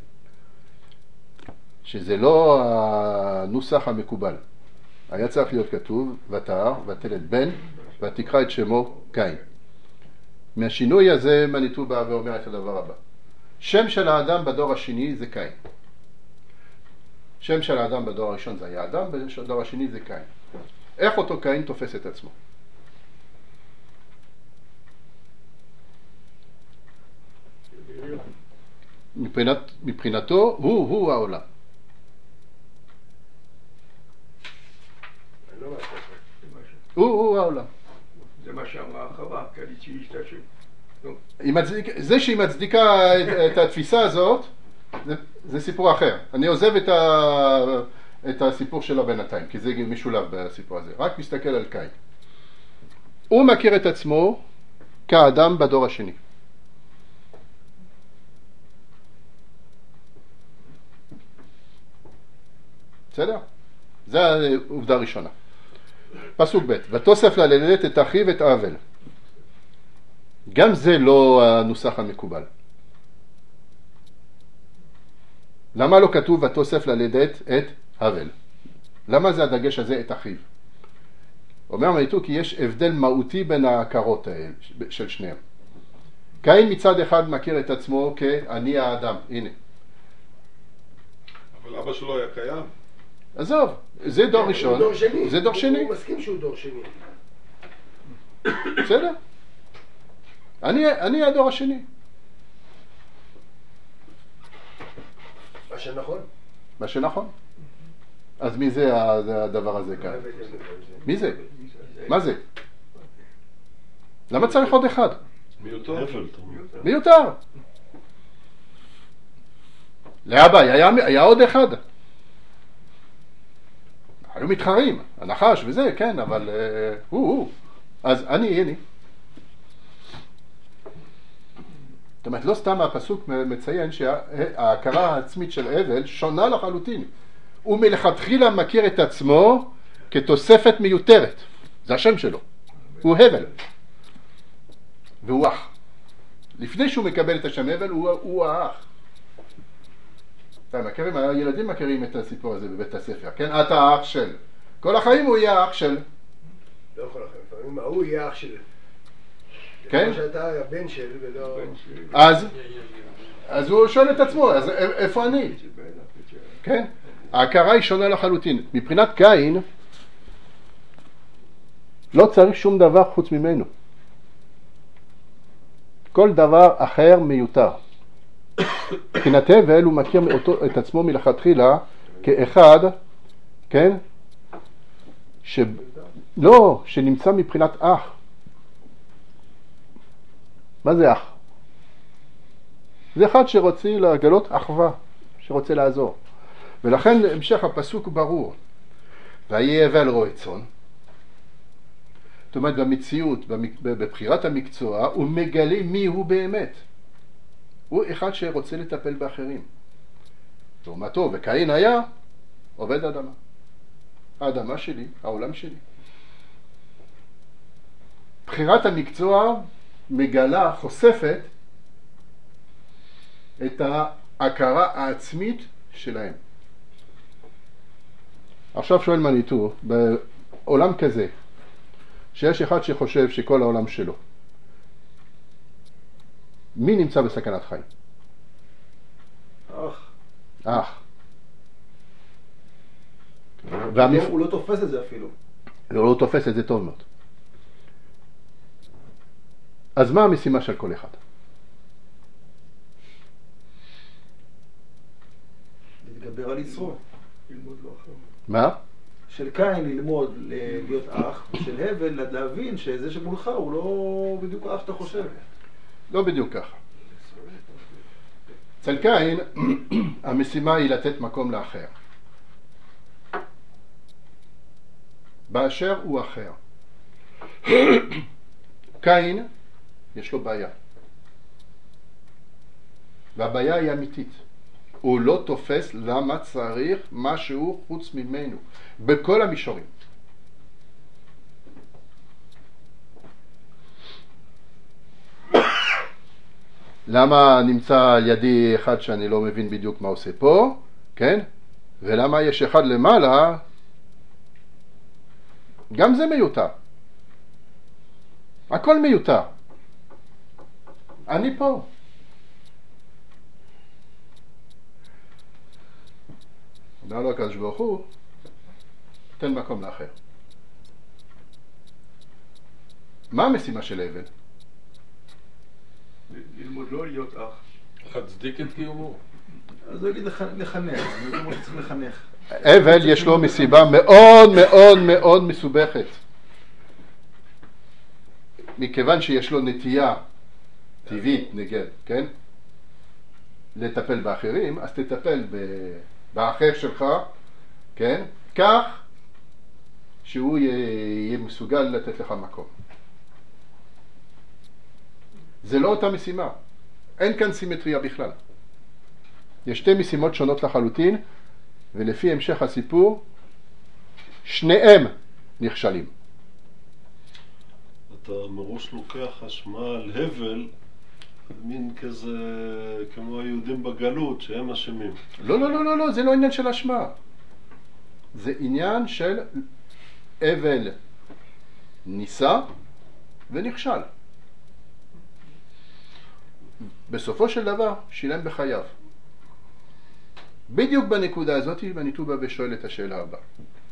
שזה לא הנוסח המקובל. היה צריך להיות כתוב, ותער ותלד בן ותקרא את שמו קין. מהשינוי הזה מניטו בא ואומר את הדבר הבא. שם של האדם בדור השני זה קין. שם של האדם בדור הראשון זה היה אדם, בדור השני זה קין. איך אותו קין תופס את עצמו? מבחינת, מבחינתו הוא, הוא העולם. הוא, הוא העולם. זה מה שאמרה חווה, קליצי השתשם. זה שהיא מצדיקה את, את התפיסה הזאת, זה, זה סיפור אחר. אני עוזב את, ה, את הסיפור שלה בינתיים, כי זה משולב בסיפור הזה. רק מסתכל על קין. הוא מכיר את עצמו כאדם בדור השני. בסדר? זו העובדה הראשונה. פסוק ב' ותוסף ללדת את אחיו את אבל. גם זה לא הנוסח המקובל. למה לא כתוב ותוסף ללדת את אבל? למה זה הדגש הזה את אחיו? אומר מניטו כי יש הבדל מהותי בין ההכרות האלה של שניהם. קין מצד אחד מכיר את עצמו כאני האדם, הנה. אבל אבא שלו היה קיים. עזוב, זה דור ראשון, דור שני. זה דור שני. הוא מסכים שהוא דור שני. בסדר? אני, אני הדור השני. מה שנכון. מה שנכון. אז מי זה הדבר הזה כאן? מי זה? מה זה? למה צריך עוד אחד? מיותר. מיותר. לאבא היה, היה עוד אחד. היו מתחרים, הנחש וזה, כן, אבל אה, הוא, הוא. אז אני, אני. זאת אומרת, לא סתם הפסוק מציין שההכרה העצמית של אבל שונה לחלוטין. הוא מלכתחילה מכיר את עצמו כתוספת מיותרת. זה השם שלו. הוא הבל. והוא אח. לפני שהוא מקבל את השם הבל, הוא, הוא האח. מכירים, הילדים מכירים את הסיפור הזה בבית הספר, כן? אתה האח של. כל החיים הוא יהיה האח של. לא כל החיים, לפעמים הוא יהיה אח של. כן? כמו שאתה הבן של ולא... אז, אז הוא שואל את עצמו, אז איפה אני? כן? ההכרה היא שונה לחלוטין. מבחינת קין, לא צריך שום דבר חוץ ממנו. כל דבר אחר מיותר. מבחינת הבל הוא מכיר מאותו, את עצמו מלכתחילה כאחד, כן? ש... לא, שנמצא מבחינת אח. מה זה אח? זה אחד שרוצה לגלות אחווה, שרוצה לעזור. ולכן המשך הפסוק ברור. ויהי הבל רועה צאן. זאת אומרת, במציאות, בבחירת המקצוע, הוא מגלה מי הוא באמת. הוא אחד שרוצה לטפל באחרים. לעומתו, וקין היה עובד אדמה. האדמה שלי, העולם שלי. בחירת המקצוע מגלה, חושפת את ההכרה העצמית שלהם. עכשיו שואל מניטו, בעולם כזה, שיש אחד שחושב שכל העולם שלו, מי נמצא בסכנת חיים? אח. אח. והמפ... הוא לא תופס את זה אפילו. הוא לא תופס את זה טוב מאוד. אז מה המשימה של כל אחד? להתגבר על יצרו. ללמוד לא אחר. מה? של קין ללמוד להיות אח, ושל הבל להבין שזה שמולך הוא לא בדיוק האח שאתה חושב. לא בדיוק ככה. אצל קין המשימה היא לתת מקום לאחר. באשר הוא אחר. קין יש לו בעיה. והבעיה היא אמיתית. הוא לא תופס למה צריך משהו חוץ ממנו, בכל המישורים. למה נמצא על ידי אחד שאני לא מבין בדיוק מה עושה פה, כן? ולמה יש אחד למעלה, גם זה מיותר. הכל מיותר. אני פה. אומר לו הקדוש ברוך הוא, תן מקום לאחר. מה המשימה של הבל? ללמוד לא להיות אח. להצדיק את קיומו. אז הוא יגיד לחנך, אני יודע מה שצריך לחנך. הבל יש לו מסיבה מאוד מאוד מאוד מסובכת. מכיוון שיש לו נטייה טבעית, נגד, כן? לטפל באחרים, אז תטפל באחר שלך, כן? כך שהוא יהיה מסוגל לתת לך מקום. זה לא אותה משימה. אין כאן סימטריה בכלל. יש שתי משימות שונות לחלוטין, ולפי המשך הסיפור, שניהם נכשלים. אתה מראש לוקח אשמה על הבל, מין כזה, כמו היהודים בגלות, שהם אשמים. לא, לא, לא, לא, לא, זה לא עניין של אשמה. זה עניין של הבל ניסה ונכשל. בסופו של דבר שילם בחייו. בדיוק בנקודה הזאת, ואני תובה ושואל את השאלה הבאה.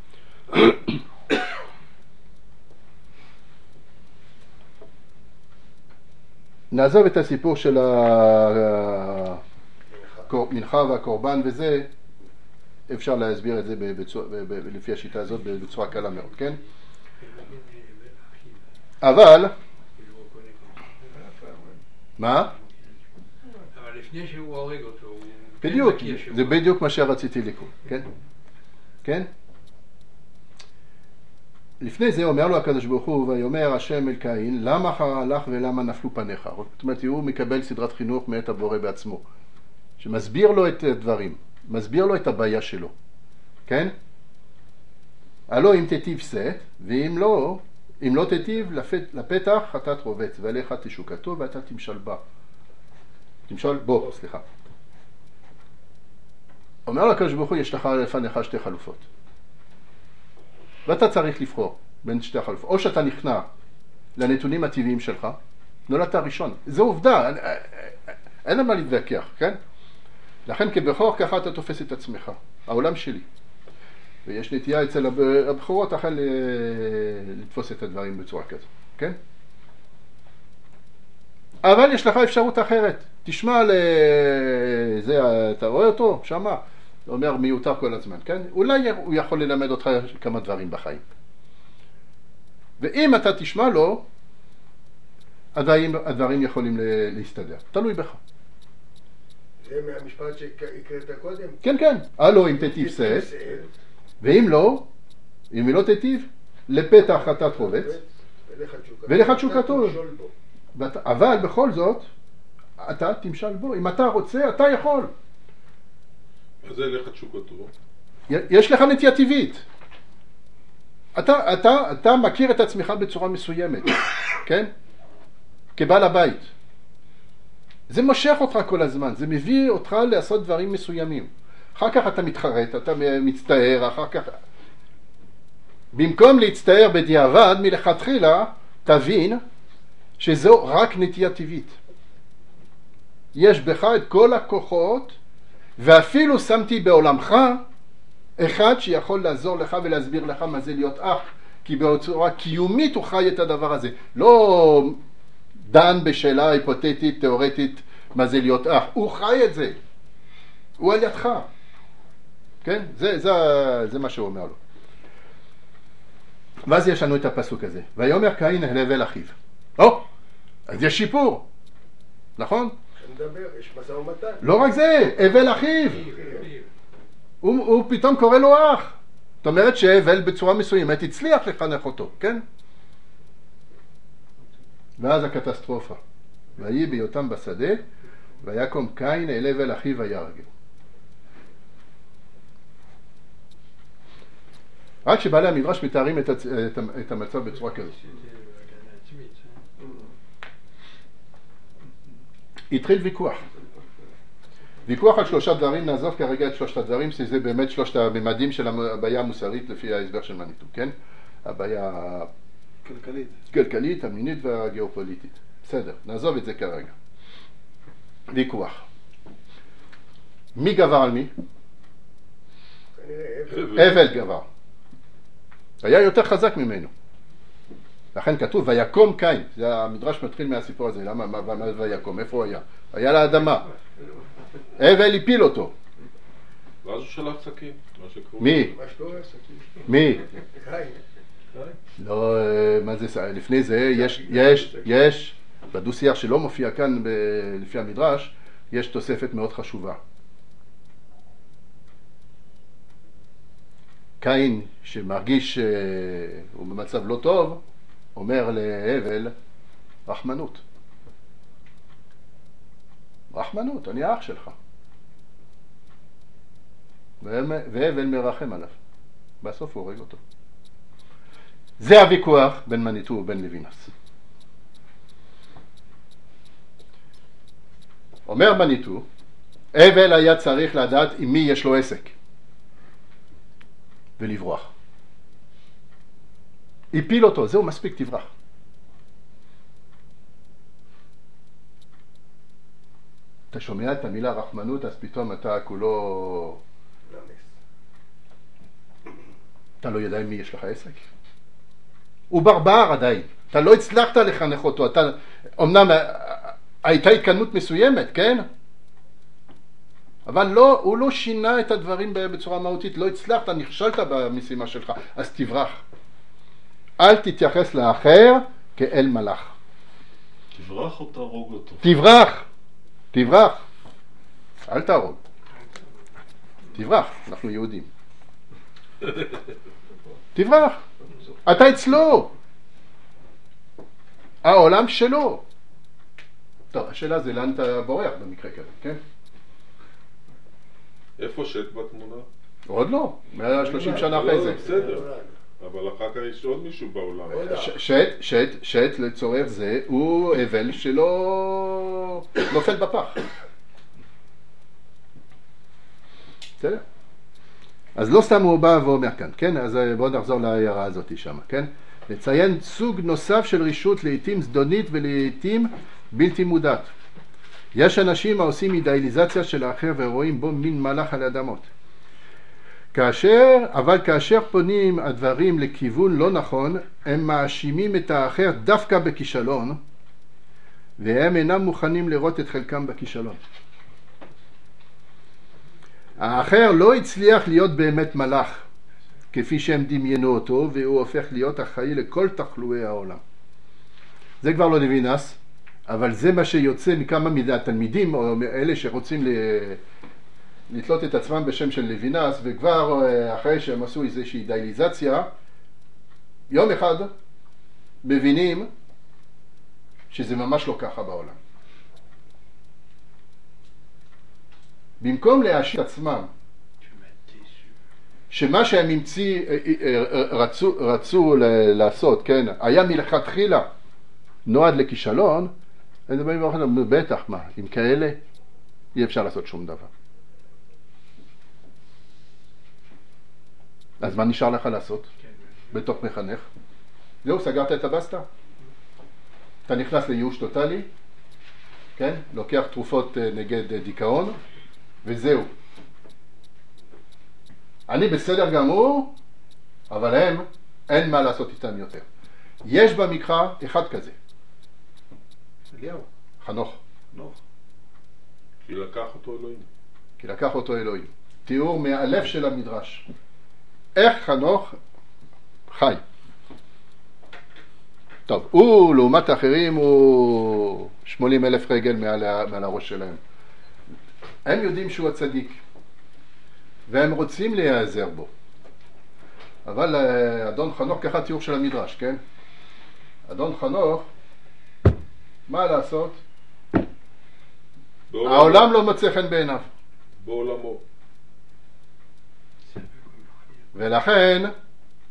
נעזוב את הסיפור של המנחה והקורבן וזה, אפשר להסביר את זה בצורה, לפי השיטה הזאת בצורה קלה מאוד, כן? אבל, מה? אבל לפני שהוא הורג אותו, הוא... בדיוק, זה בדיוק מה שרציתי לקרוא, כן? כן? לפני זה אומר לו הקדוש ברוך הוא, ויאמר השם אל קין, למה הלך ולמה נפלו פניך? זאת אומרת, הוא מקבל סדרת חינוך מאת הבורא בעצמו, שמסביר לו את הדברים, מסביר לו את הבעיה שלו, כן? הלא אם תטיב שאת, ואם לא, אם לא תטיב, לפתח חטאת רובץ, ועליך תשוקתו ואתה תמשל בה. תמשל בו, סליחה. אומר לו הקדוש ברוך הוא, יש לך לפניך שתי חלופות. ואתה צריך לבחור בין שתי החלופות. או שאתה נכנע לנתונים הטבעיים שלך, נולדת ראשון. זו עובדה, אין מה להתווכח, כן? לכן כבחור ככה אתה תופס את עצמך, העולם שלי. ויש נטייה אצל הבחורות אכן לתפוס את הדברים בצורה כזו, כן? אבל יש לך אפשרות אחרת. תשמע לזה, אתה רואה אותו? שמה. הוא אומר מיותר כל הזמן, כן? אולי הוא יכול ללמד אותך כמה דברים בחיים. ואם אתה תשמע לו, הדברים, הדברים יכולים להסתדר. תלוי בך. זה מהמשפט שהקראת קודם? כן, כן. הלו אם תטיב שאת, ואם לא, אם היא לא תטיב, לפתח חטאת רובץ, ולך תשוקתו. אבל בכל זאת, אתה תמשל בו. אם אתה רוצה, אתה יכול. אז זה לך תשוקתו. יש לך נטייה טבעית. אתה, אתה, אתה מכיר את עצמך בצורה מסוימת, כן? כבעל הבית. זה מושך אותך כל הזמן, זה מביא אותך לעשות דברים מסוימים. אחר כך אתה מתחרט, אתה מצטער, אחר כך... במקום להצטער בדיעבד, מלכתחילה, תבין שזו רק נטייה טבעית. יש בך את כל הכוחות, ואפילו שמתי בעולמך אחד שיכול לעזור לך ולהסביר לך מה זה להיות אח, כי בצורה קיומית הוא חי את הדבר הזה. לא דן בשאלה היפותטית, תיאורטית, מה זה להיות אח. הוא חי את זה. הוא על ידך. כן? זה, זה, זה מה שהוא אומר לו. ואז יש לנו את הפסוק הזה. ויאמר קין אל הבל אחיו. או, אז יש שיפור. נכון? מדבר, יש משא ומתן. לא רק זה, הבל אחיו. הוא, הוא פתאום קורא לו אח. זאת אומרת שהבל בצורה מסוימת הצליח לחנך אותו, כן? ואז הקטסטרופה. ויהי בהיותם בשדה, ויקום קין אל הבל אחיו ויהרגהו. רק שבעלי המדרש מתארים את, הצ... את, את המצב בצורה כזאת. התחיל ויכוח. ויכוח על שלושה דברים, נעזוב כרגע את שלושת הדברים, שזה באמת שלושת הממדים של הבעיה המוסרית לפי ההסבר של מניטו, כן? הבעיה כלכלית. כלכלית, המינית והגיאופוליטית. בסדר, נעזוב את זה כרגע. ויכוח. מי גבר על מי? אבל גבר. היה יותר חזק ממנו. לכן כתוב, ויקום קין. זה המדרש מתחיל מהסיפור הזה. למה? מה, מה ויקום? איפה הוא היה? היה לאדמה. אבל הפיל אותו. ואז הוא שלח סכין. מי? מה שקורה, סכין. מי? קין. לא, מה זה, לפני זה יש, יש, יש, בדו שיח שלא מופיע כאן ב, לפי המדרש, יש תוספת מאוד חשובה. קין שמרגיש שהוא במצב לא טוב, אומר להבל, רחמנות. רחמנות, אני האח שלך. והבל מרחם עליו. בסוף הוא הורג אותו. זה הוויכוח בין מניטו ובין לוינס. אומר מניטו, אבל היה צריך לדעת עם מי יש לו עסק ולברוח. הפיל אותו, זהו מספיק, תברח. אתה שומע את המילה רחמנות, אז פתאום אתה כולו... אתה לא יודע עם מי יש לך עסק. הוא ברבר עדיין, אתה לא הצלחת לחנך אותו, אתה... אמנם הייתה התקדמות מסוימת, כן? אבל לא, הוא לא שינה את הדברים בצורה מהותית, לא הצלחת, נכשלת במשימה שלך, אז תברח. אל תתייחס לאחר כאל מלאך. תברח או תהרוג אותו? תברח, תברח. אל תהרוג. תברח, אנחנו יהודים. תברח. אתה אצלו. העולם שלו. טוב, השאלה זה לאן אתה בורח במקרה כזה, כן? איפה שט בתמונה? עוד לא, מאה שלושים שנה אחרי זה. בסדר, אבל אחר כך יש עוד מישהו בעולם. שט, שט, שט לצורך זה הוא אבל שלא נופל בפח. בסדר? אז לא סתם הוא בא ואומר כאן, כן? אז בואו נחזור להערה הזאת שם, כן? לציין סוג נוסף של רישות לעתים זדונית ולעתים בלתי מודעת. יש אנשים העושים אידאליזציה של האחר ורואים בו מין מלאך על אדמות. כאשר, אבל כאשר פונים הדברים לכיוון לא נכון, הם מאשימים את האחר דווקא בכישלון, והם אינם מוכנים לראות את חלקם בכישלון. האחר לא הצליח להיות באמת מלאך, כפי שהם דמיינו אותו, והוא הופך להיות אחראי לכל תחלואי העולם. זה כבר לא לוינס, אבל זה מה שיוצא מכמה מהתלמידים, או אלה שרוצים לתלות את עצמם בשם של לוינס, וכבר אחרי שהם עשו איזושהי אידאליזציה, יום אחד מבינים שזה ממש לא ככה בעולם. במקום להאשים את עצמם שמה שהם המציא, רצו, רצו לעשות, כן, היה מלכתחילה נועד לכישלון, הם באים ואומרים, בטח, מה, עם כאלה אי אפשר לעשות שום דבר. אז מה נשאר לך לעשות בתוך מחנך? זהו, סגרת את הבסטה. אתה נכנס לייאוש טוטלי, כן, לוקח תרופות נגד דיכאון, וזהו. אני בסדר גמור, אבל הם, אין מה לעשות איתם יותר. יש במקרא אחד כזה. אליהו. חנוך. חנוך. כי לקח אותו אלוהים. כי לקח אותו אלוהים. תיאור מהלב של המדרש. איך חנוך חי. טוב, הוא לעומת האחרים הוא שמונים אלף רגל מעל, מעל הראש שלהם. הם יודעים שהוא הצדיק. והם רוצים להיעזר בו. אבל אדון חנוך, ככה תיאור של המדרש, כן? אדון חנוך, מה לעשות? בעולמו. העולם לא מוצא חן בעיניו. בעולמו. ולכן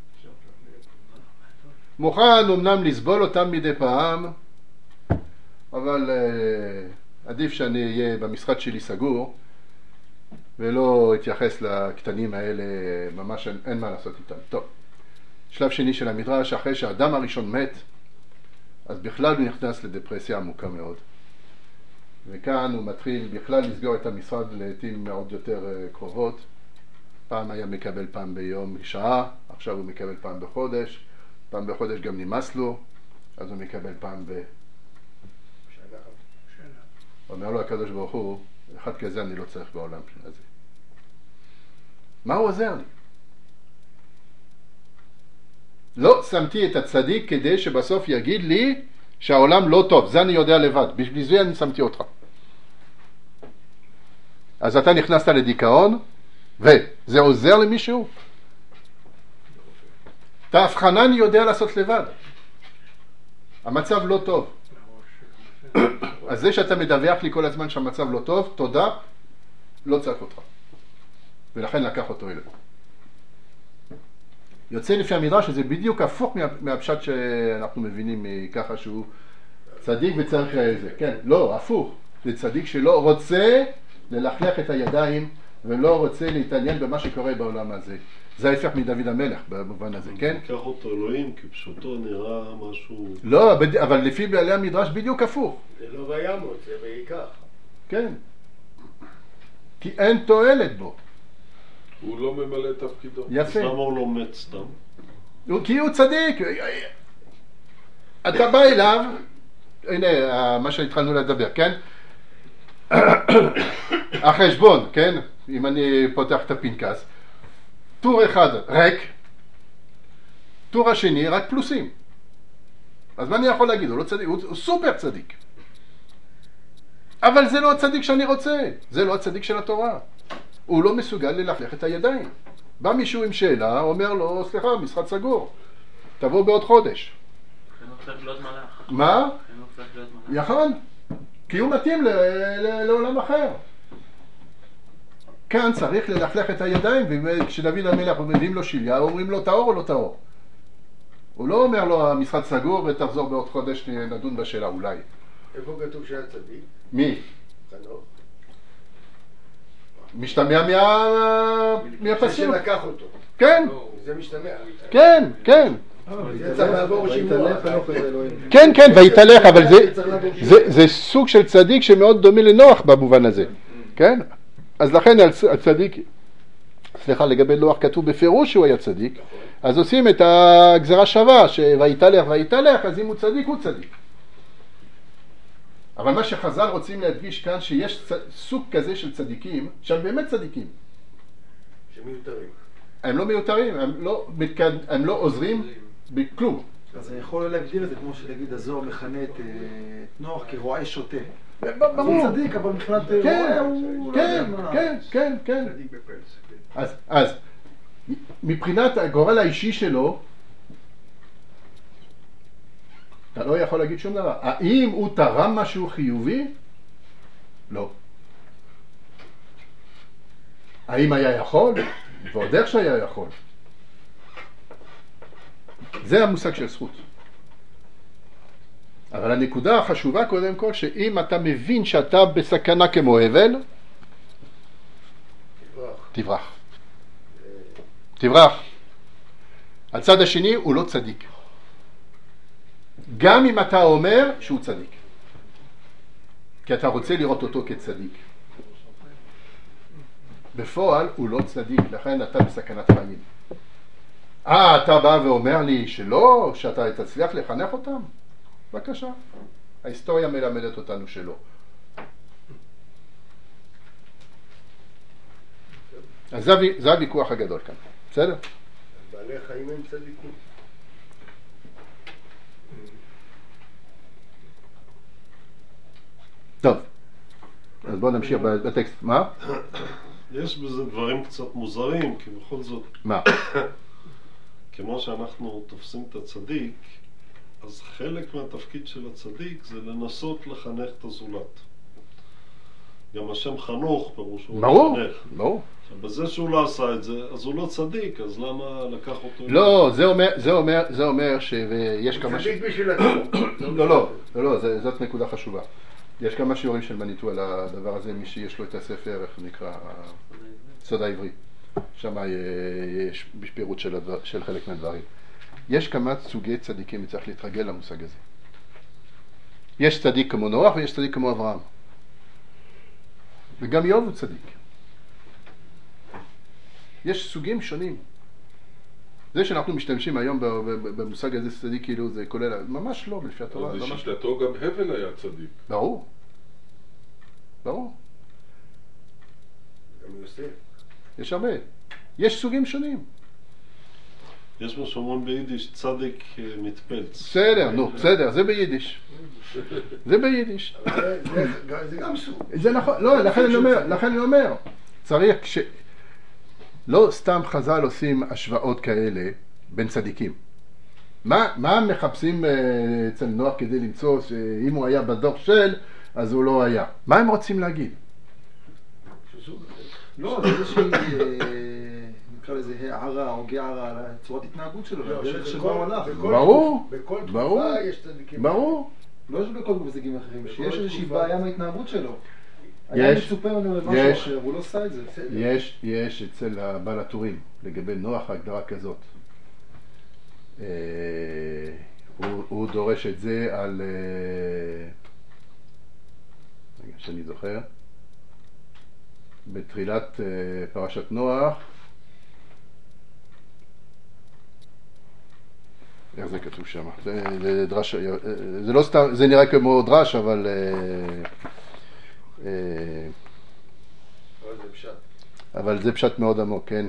מוכן אמנם לסבול אותם מדי פעם, אבל uh, עדיף שאני אהיה במשרד שלי סגור, ולא אתייחס לקטנים האלה, ממש אין, אין מה לעשות איתם. טוב, שלב שני של המדרש, אחרי שהאדם הראשון מת, אז בכלל הוא נכנס לדפרסיה עמוקה מאוד. וכאן הוא מתחיל בכלל לסגור את המשרד לעתים מאוד יותר uh, קרובות. פעם היה מקבל פעם ביום שעה, עכשיו הוא מקבל פעם בחודש, פעם בחודש גם נמאס לו, אז הוא מקבל פעם ב... שנה. אומר לו הקדוש ברוך הוא, אחד כזה אני לא צריך בעולם הזה. מה הוא עוזר לי? לא שמתי את הצדיק כדי שבסוף יגיד לי שהעולם לא טוב, זה אני יודע לבד, בשביל זה אני שמתי אותך. אז אתה נכנסת לדיכאון, וזה עוזר למישהו? את ההבחנה אני יודע לעשות לבד. המצב לא טוב. אז זה שאתה מדווח לי כל הזמן שהמצב לא טוב, תודה, לא צריך אותך. ולכן לקח אותו אליו. יוצא לפי המדרש שזה בדיוק הפוך מה, מהפשט שאנחנו מבינים ככה שהוא צדיק וצריך זה. כן, לא, הפוך. זה צדיק שלא רוצה ללכלך את הידיים ולא רוצה להתעניין במה שקורה בעולם הזה. זה ההפך מדוד המלך במובן הזה, כן? קח אותו אלוהים, כפשוטו נראה משהו... לא, אבל לפי בעלי המדרש בדיוק הפוך. זה לא וימות, זה ויקח. כן. כי אין תועלת בו. הוא לא ממלא את תפקידו. יפה. למה הוא לא מת סתם? כי הוא צדיק. אתה בא אליו, הנה מה שהתחלנו לדבר, כן? החשבון, כן? אם אני פותח את הפנקס. טור אחד ריק, טור השני רק פלוסים. אז מה אני יכול להגיד? הוא לא צדיק, הוא סופר צדיק. אבל זה לא הצדיק שאני רוצה, זה לא הצדיק של התורה. הוא לא מסוגל ללכלך את הידיים. בא מישהו עם שאלה, אומר לו, סליחה, משרד סגור, תבוא בעוד חודש. הוא צריך להיות מלאך. מה? הוא צריך להיות מלאך. נכון, כי הוא מתאים ל- ל- לעולם אחר. כאן צריך ללכלך את הידיים, וכשדוד המלך מביאים לו שליה, אומרים לו טהור או לא טהור. הוא לא אומר לו, המשרד סגור ותחזור בעוד חודש נדון בשאלה, אולי. איפה כתוב שהיה צדיק? מי? חנוך. משתמע מה... זה מהפסוק. שלקח אותו. כן, זה משתמע. כן, כן. זה צריך לעבור שימוע. כן, כן, ויתהלך, אבל זה, זה, זה סוג של צדיק שמאוד דומה לנוח במובן הזה. כן? אז לכן הצדיק, סליחה, לגבי נוח כתוב בפירוש שהוא היה צדיק, אז עושים את הגזרה שווה, שויתהלך ויתהלך, אז אם הוא צדיק, הוא צדיק. אבל מה שחז"ל רוצים להדגיש כאן, שיש צ... סוג כזה של צדיקים, שהם באמת צדיקים. שמיותרים. הם לא מיותרים, הם לא, מתקד... הם לא עוזרים בכלום. אז זה יכול להגדיר את זה, כמו שלהגיד, הזוהר מכנה את נוח כרועה שוטה. אז ברור. הוא צדיק, אבל מבחינת כן, רועה הוא... כן, כן, כן, כן. צדיק בפלס. אז, אז, מבחינת הגורל האישי שלו, אתה לא יכול להגיד שום דבר. האם הוא תרם משהו חיובי? לא. האם היה יכול? ועוד איך שהיה יכול. זה המושג של זכות. אבל הנקודה החשובה קודם כל, שאם אתה מבין שאתה בסכנה כמו הבל, תברח. תברח. תברח. הצד השני הוא לא צדיק. גם אם אתה אומר שהוא צדיק. כי אתה רוצה לראות אותו כצדיק. בפועל הוא לא צדיק, לכן אתה בסכנת חיים. אה, אתה בא ואומר לי שלא, שאתה תצליח לחנך אותם? בבקשה. ההיסטוריה מלמדת אותנו שלא. אז זה, זה הוויכוח הגדול כאן. בסדר? בעלי חיים הם צדיקים. טוב. אז בואו נמשיך בטקסט. מה? יש בזה דברים קצת מוזרים, כי בכל זאת, מה? כמו שאנחנו תופסים את הצדיק, אז חלק מהתפקיד של הצדיק זה לנסות לחנך את הזולת. גם השם חנוך פירושו ברור, לחנך. ברור. בזה שהוא לא עשה את זה, אז הוא לא צדיק, אז למה לקח אותו? לא, זה אומר, זה אומר, זה אומר שיש כמה... צדיק בשביל עצמו. לא, לא, לא, לא, זה- זאת נקודה חשובה. יש כמה שיעורים של מניטו על הדבר הזה, מי שיש לו את הספר, איך נקרא, סוד העברי. שם יש פירוט של, הדבר, של חלק מהדברים. יש כמה סוגי צדיקים וצריך להתרגל למושג הזה. יש צדיק כמו נוח ויש צדיק כמו אברהם. וגם איוב הוא צדיק. יש סוגים שונים. זה שאנחנו משתמשים היום ב- ב- במושג הזה צדיק כאילו זה כולל, ממש לא, לפי התורה. אבל ממש לא. לשיטתו גם הבל היה צדיק. ברור. ברור. גם יוסף. יש הרבה. יש סוגים שונים. יש מה שאומרים ביידיש, צדיק אה, מתפלץ. בסדר, נו, בסדר, זה ביידיש. זה ביידיש. אבל זה- זה- זה גם סוג. זה נכון, לא, לכן אני אומר, לכן אני אומר, צריך כש... לא סתם חז"ל עושים השוואות כאלה בין צדיקים. מה, מה מחפשים אה, אצל נוח כדי למצוא שאם הוא היה בדור של, אז הוא לא היה? מה הם רוצים להגיד? שסוג אחר. לא, זה איזושהי, אה, נקרא לזה הערה או גערה על צורת התנהגות שלו, לא, הדרך שבכל- שבה הוא הלך. בכל ברור, תקופה- בכל ברור, תקופה יש צדיקים. ברור. לא יש בכל מושגים אחרים, בכל שיש איזושהי תקופה. בעיה מההתנהגות שלו. היה יש, מצופה ממנו למשהו יש. אחר, הוא לא עשה את זה. יש, יש אצל הבעל הטורים, לגבי נוח הגדרה כזאת. אה, הוא, הוא דורש את זה על... אה, רגע, שאני זוכר. בתחילת אה, פרשת נוח, איך זה כתוב שם? זה, זה דרש, אה, זה לא סתם, זה נראה כמו דרש, אבל... אה, אה, אבל זה פשט. אבל זה פשט מאוד עמוק, כן?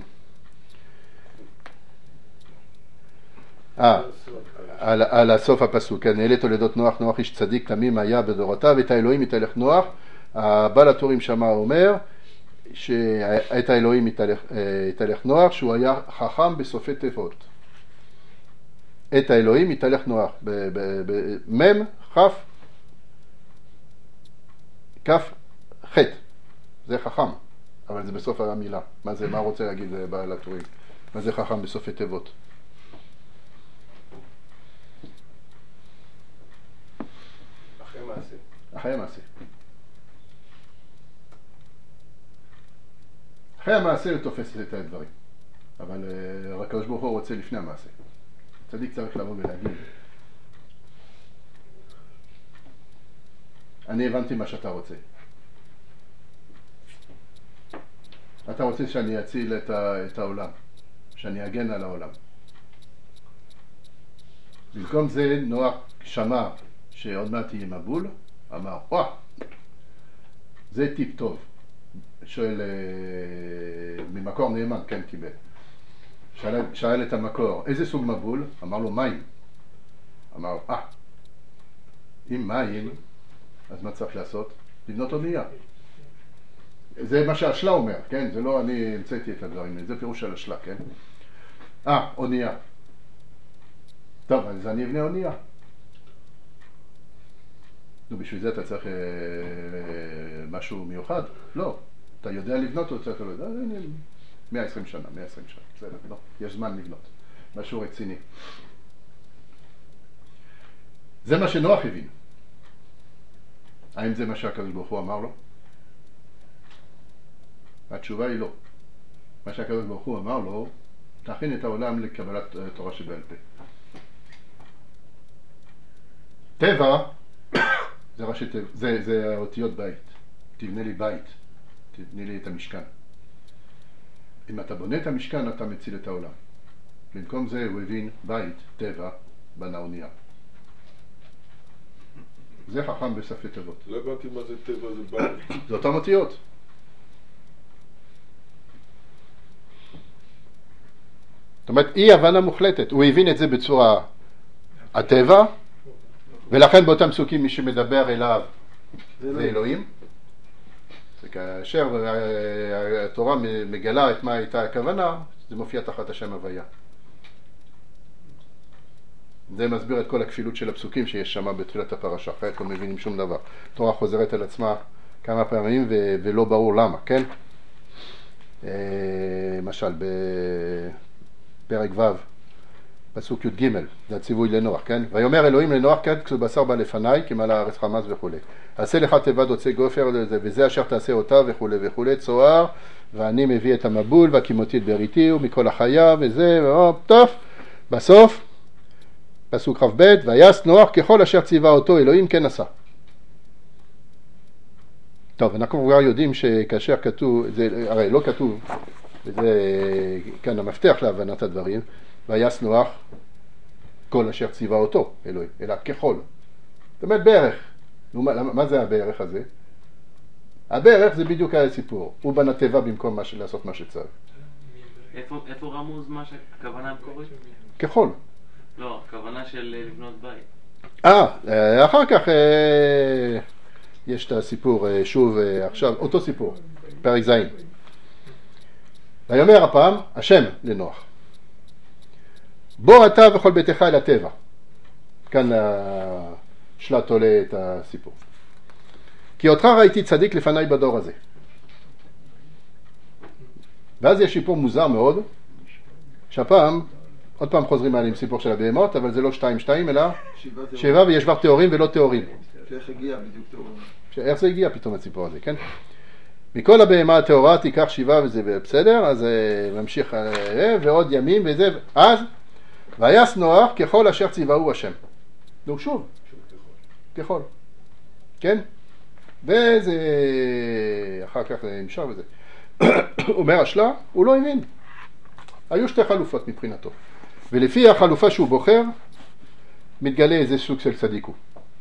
אה, על, על הסוף הפסוק, כן, אלה תולדות נוח, נוח איש צדיק תמים היה בדורותיו, את האלוהים יתהלך נוח. הבעל הטורים שמה אומר שאת האלוהים יתהלך, יתהלך נוח, שהוא היה חכם בסופי תיבות. את האלוהים יתהלך נוח, במם, כף, כף, חטא, זה חכם, אבל זה בסוף המילה. מה זה, מה רוצה להגיד בעל הטורים? מה זה חכם בסופי תיבות? אחרי מעשה. אחרי המעשה. אחרי המעשה הוא תופס את הדברים. אבל uh, הקדוש ברוך הוא רוצה לפני המעשה. צדיק צריך לבוא ולהגיד, אני הבנתי מה שאתה רוצה. אתה רוצה שאני אציל את, ה, את העולם, שאני אגן על העולם. במקום זה נוח שמע שעוד מעט יהיה מבול, אמר, וואה, זה טיפ טוב. שואל, אה, ממקור נאמן, כן קיבל. שאל, שאל את המקור, איזה סוג מבול? אמר לו, מים. אמר, אה, אם מים, אז מה צריך לעשות? לבנות אונייה. זה מה שהשלה אומר, כן? זה לא אני המצאתי את הדברים, זה פירוש של השלה, כן? אה, אונייה. טוב, אז אני אבנה אונייה. נו, בשביל זה אתה צריך אה, אה, משהו מיוחד? לא. אתה יודע לבנות או אתה לא יודע? מאה ועשרים שנה, מאה ועשרים שנה. בסדר, לא. יש זמן לבנות. משהו רציני. זה מה שנוח הבין. האם זה מה שהקדוש ברוך הוא אמר לו? התשובה היא לא. מה שהקדוש ברוך הוא אמר לו, תכין את העולם לקבלת תורה שבעל פה. טבע, זה ראשי טבע, זה, זה האותיות בית. תבנה לי בית, תבנה לי את המשכן. אם אתה בונה את המשכן, אתה מציל את העולם. במקום זה הוא הבין בית, טבע, בנה אונייה. זה חכם בספי תיבות. לא הבנתי מה זה טבע, זה בית. זה אותם אותיות. זאת אומרת, אי הבנה מוחלטת. הוא הבין את זה בצורה הטבע, ולכן באותם פסוקים מי שמדבר אליו זה אלוהים. זה כאשר התורה מגלה את מה הייתה הכוונה, זה מופיע תחת השם הוויה. זה מסביר את כל הכפילות של הפסוקים שיש שם בתחילת הפרשה, אחרת לא מבינים שום דבר. התורה חוזרת על עצמה כמה פעמים ו- ולא ברור למה, כן? למשל בפרק ו', פסוק י"ג, זה הציווי לנוח, כן? ויאמר אלוהים לנוח כן כסו בשר בא לפניי, כי מלא הארץ חמס וכו'. עשה לך תיבה דוצא גופר, וזה אשר תעשה אותה וכו' וכו', צוהר, ואני מביא את המבול והקימותי את בריתי ומכל החיה וזה, טוב, בסוף, פסוק כ"ב, ויעש נוח ככל אשר ציווה אותו אלוהים כן עשה. טוב, אנחנו כבר יודעים שכאשר כתוב, זה הרי לא כתוב, וזה כאן המפתח להבנת הדברים, ויעש נוח כל אשר ציווה אותו אלוהים, אלא ככל. זאת אומרת בערך. מה, מה זה הבערך הזה? הבערך זה בדיוק הסיפור. הוא בנה תיבה במקום מה, לעשות מה שצריך. איפה, איפה רמוז מה שהכוונה המקורית? ככל. לא, הכוונה של לבנות בית. אה, אחר כך אה, יש את הסיפור, אה, שוב אה, עכשיו, אותו סיפור, פרק ז'. ויאמר הפעם, השם לנוח. בוא אתה וכל ביתך אל הטבע. כאן השלט עולה את הסיפור. כי אותך ראיתי צדיק לפניי בדור הזה. ואז יש סיפור מוזר מאוד, שהפעם, עוד פעם חוזרים מעלים סיפור של הבהמות, אבל זה לא שתיים שתיים, אלא שבע ויש כבר תיאורים ולא תיאורים. שאיך הגיע בדיוק תיאורים? איך זה הגיע פתאום הסיפור הזה, כן? מכל הבהמה התיאורה תיקח שבעה וזה בסדר, אז ממשיך ועוד ימים וזה, אז ויעש נוח ככל אשר ציווהו השם. נו שוב, ככל, כן? וזה אחר כך נמשך וזה. אומר השלה, הוא לא הבין. היו שתי חלופות מבחינתו. ולפי החלופה שהוא בוחר, מתגלה איזה סוג של צדיקו.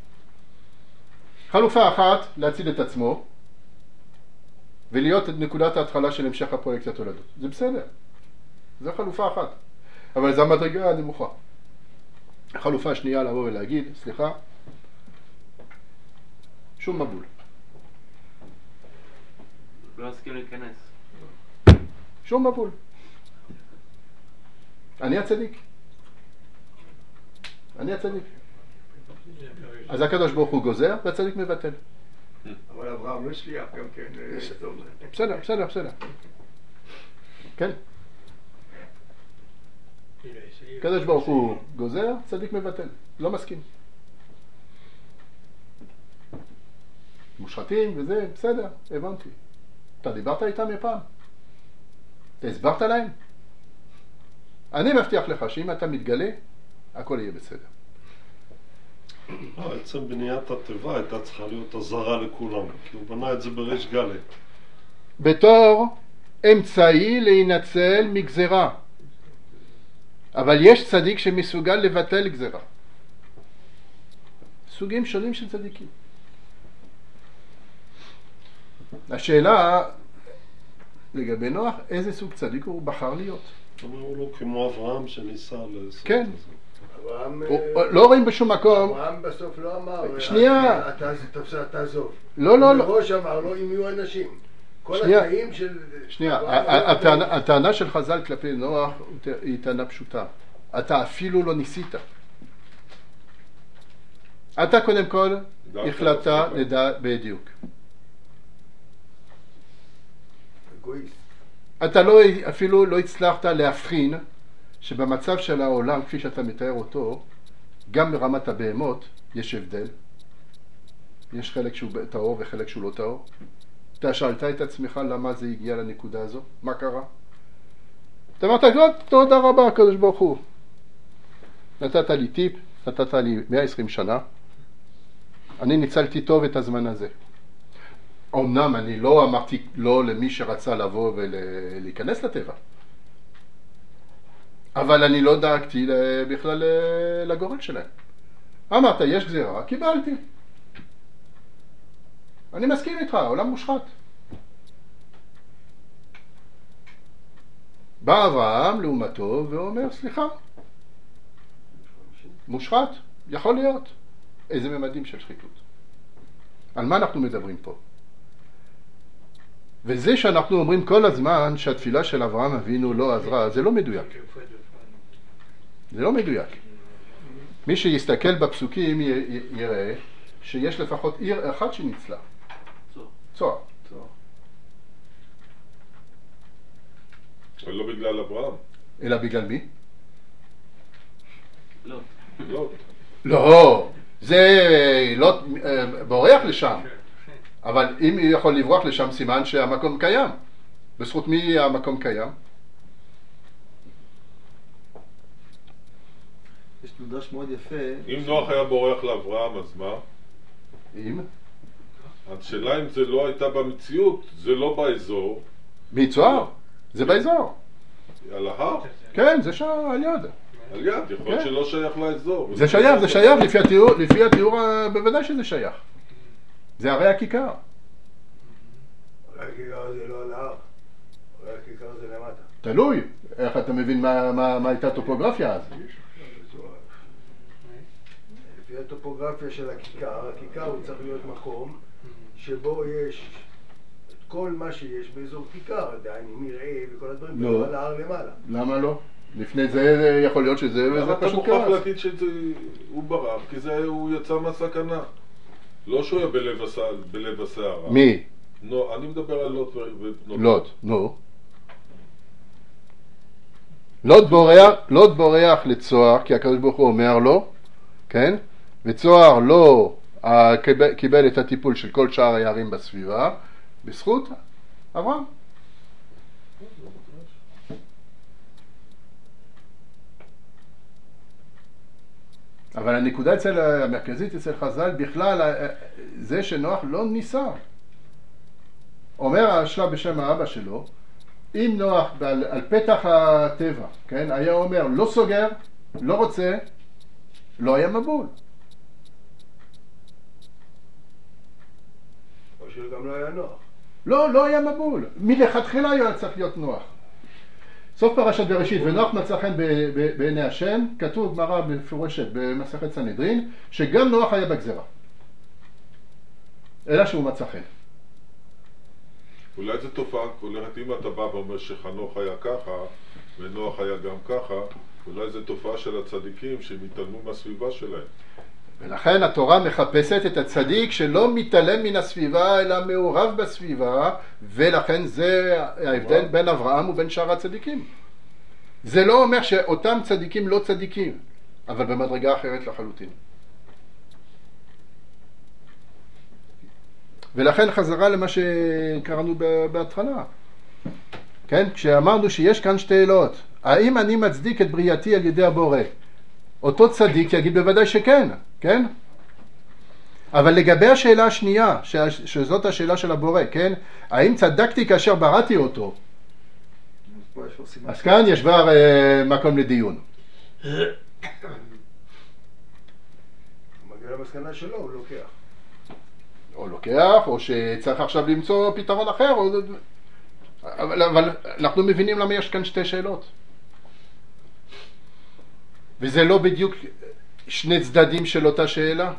חלופה אחת, להציל את עצמו, ולהיות את נקודת ההתחלה של המשך הפרויקט התולדות. זה בסדר. זו חלופה אחת. אבל זו המדרגה הנמוכה. החלופה השנייה לבוא ולהגיד, סליחה, שום מבול. לא הסכים להיכנס. שום מבול. אני הצדיק. אני הצדיק. אז הקדוש ברוך הוא גוזר והצדיק מבטל. אבל אברהם לא שליח גם כן. בסדר, בסדר, בסדר. כן. הקדוש ברוך הוא גוזר, צדיק מבטל. לא מסכים. מושחתים וזה, בסדר, הבנתי. אתה דיברת איתם מפעם? אתה הסברת להם? אני מבטיח לך שאם אתה מתגלה, הכל יהיה בסדר. עצם בניית התיבה הייתה צריכה להיות עזרה לכולם, כי הוא בנה את זה בריש גלי. בתור אמצעי להינצל מגזרה. אבל יש צדיק שמסוגל לבטל גזרה. סוגים שונים של צדיקים. השאלה לגבי נוח, איזה סוג צדיק הוא בחר להיות? הוא לא כמו אברהם שניסה לעשות כן. את זה. אברהם, לא רואים בשום מקום. אברהם בסוף לא אמר, שנייה. אתה תעזוב. לא, לא, לא. מראש אמר לו אם יהיו אנשים. כל שנייה. התנאים של... שנייה, הטענה- הטענה של חז"ל כלפי נוח היא טענה פשוטה. אתה אפילו לא ניסית. אתה קודם כל החלטת לדע בדיוק. אגואיסט. אתה לא, אפילו לא הצלחת להבחין שבמצב של העולם, כפי שאתה מתאר אותו, גם ברמת הבהמות יש הבדל. יש חלק שהוא טהור וחלק שהוא לא טהור. אתה שאלת את עצמך למה זה הגיע לנקודה הזו? מה קרה? אתה אמרת, תודה רבה הקדוש ברוך הוא. נתת לי טיפ, נתת לי מאה ועשרים שנה. אני ניצלתי טוב את הזמן הזה. אמנם אני לא אמרתי לא למי שרצה לבוא ולהיכנס לטבע. אבל אני לא דאגתי בכלל לגורל שלהם. אמרת, יש גזירה, קיבלתי. אני מסכים איתך, העולם מושחת. בא אברהם לעומתו ואומר, סליחה, מושחת, יכול להיות. איזה ממדים של שחיתות. על מה אנחנו מדברים פה? וזה שאנחנו אומרים כל הזמן שהתפילה של אברהם אבינו לא עזרה, זה לא מדויק. זה לא מדויק. מי שיסתכל בפסוקים י- יראה שיש לפחות עיר אחת שניצלה. צוהר. אבל לא בגלל אברהם. אלא בגלל מי? לא. לא. לא, זה לא בורח לשם, אבל אם הוא יכול לברוח לשם סימן שהמקום קיים. בזכות מי המקום קיים? יש מדרש מאוד יפה. אם נוח היה בורח לאברהם, אז מה? אם? השאלה אם זה לא הייתה במציאות, זה לא באזור. מצוהר, זה באזור. על ההר? כן, זה שם על יד. על יד, יכול להיות כן. שלא שייך לאזור. זה שייך, זה שייך, לפי התיאור, לפי התיאור בוודאי שזה שייך. זה הרי הכיכר. אולי הכיכר זה לא על ההר, אולי הכיכר זה למטה. תלוי, איך אתה מבין מה, מה, מה הייתה הטופוגרפיה אז. לפי הטופוגרפיה של הכיכר, הכיכר הוא צריך להיות מקום שבו יש את כל מה שיש באזור כיכר, עדיין מרעה וכל הדברים, לא. ולא על ההר למעלה. למה לא? לפני זה יכול להיות שזה, למה וזה אתה פשוט מוכרח קרה. להגיד שהוא ברח? כי זה הוא יצא מהסכנה. לא שהוא היה בלב הס- בלב הסערה. מי? נו, אני מדבר על לוט ובנות. לוט, נו. לוט בורח, לוט בורח לצוהר, כי הקדוש ברוך הוא אומר לו, כן? וצוהר לא אה, קיבל, קיבל את הטיפול של כל שאר היערים בסביבה, בזכות אברהם. אבל הנקודה אצל המרכזית אצל חז"ל בכלל זה שנוח לא ניסה. אומר השלב בשם האבא שלו, אם נוח על, על פתח הטבע, כן, היה אומר לא סוגר, לא רוצה, לא היה מבול. או שגם לא היה נוח. לא, לא היה מבול. מלכתחילה היה צריך להיות נוח. סוף פרשת בראשית, ונוח מצא חן ב- ב- בעיני השם, כתוב גמרא מפורשת במסכת סנהדרין, שגם נוח היה בגזרה. אלא שהוא מצא חן. אולי זו תופעה כוללת, אם אתה בא ואומר שחנוך היה ככה, ונוח היה גם ככה, אולי זו תופעה של הצדיקים שהם התעלמו מהסביבה שלהם. ולכן התורה מחפשת את הצדיק שלא מתעלם מן הסביבה, אלא מעורב בסביבה, ולכן זה ההבדל בין אברהם ובין שאר הצדיקים. זה לא אומר שאותם צדיקים לא צדיקים, אבל במדרגה אחרת לחלוטין. ולכן חזרה למה שקראנו בהתחלה. כן? כשאמרנו שיש כאן שתי שאלות. האם אני מצדיק את בריאתי על ידי הבורא? אותו צדיק יגיד בוודאי שכן, כן? אבל לגבי השאלה השנייה, שזאת השאלה של הבורא, כן? האם צדקתי כאשר בראתי אותו? אז כאן יש כבר אה, מקום לדיון. הוא מגיע למסקנה שלו, הוא לוקח. או לוקח, או שצריך עכשיו למצוא פתרון אחר, או... אבל, אבל אנחנו מבינים למה יש כאן שתי שאלות. וזה לא בדיוק שני צדדים של אותה שאלה.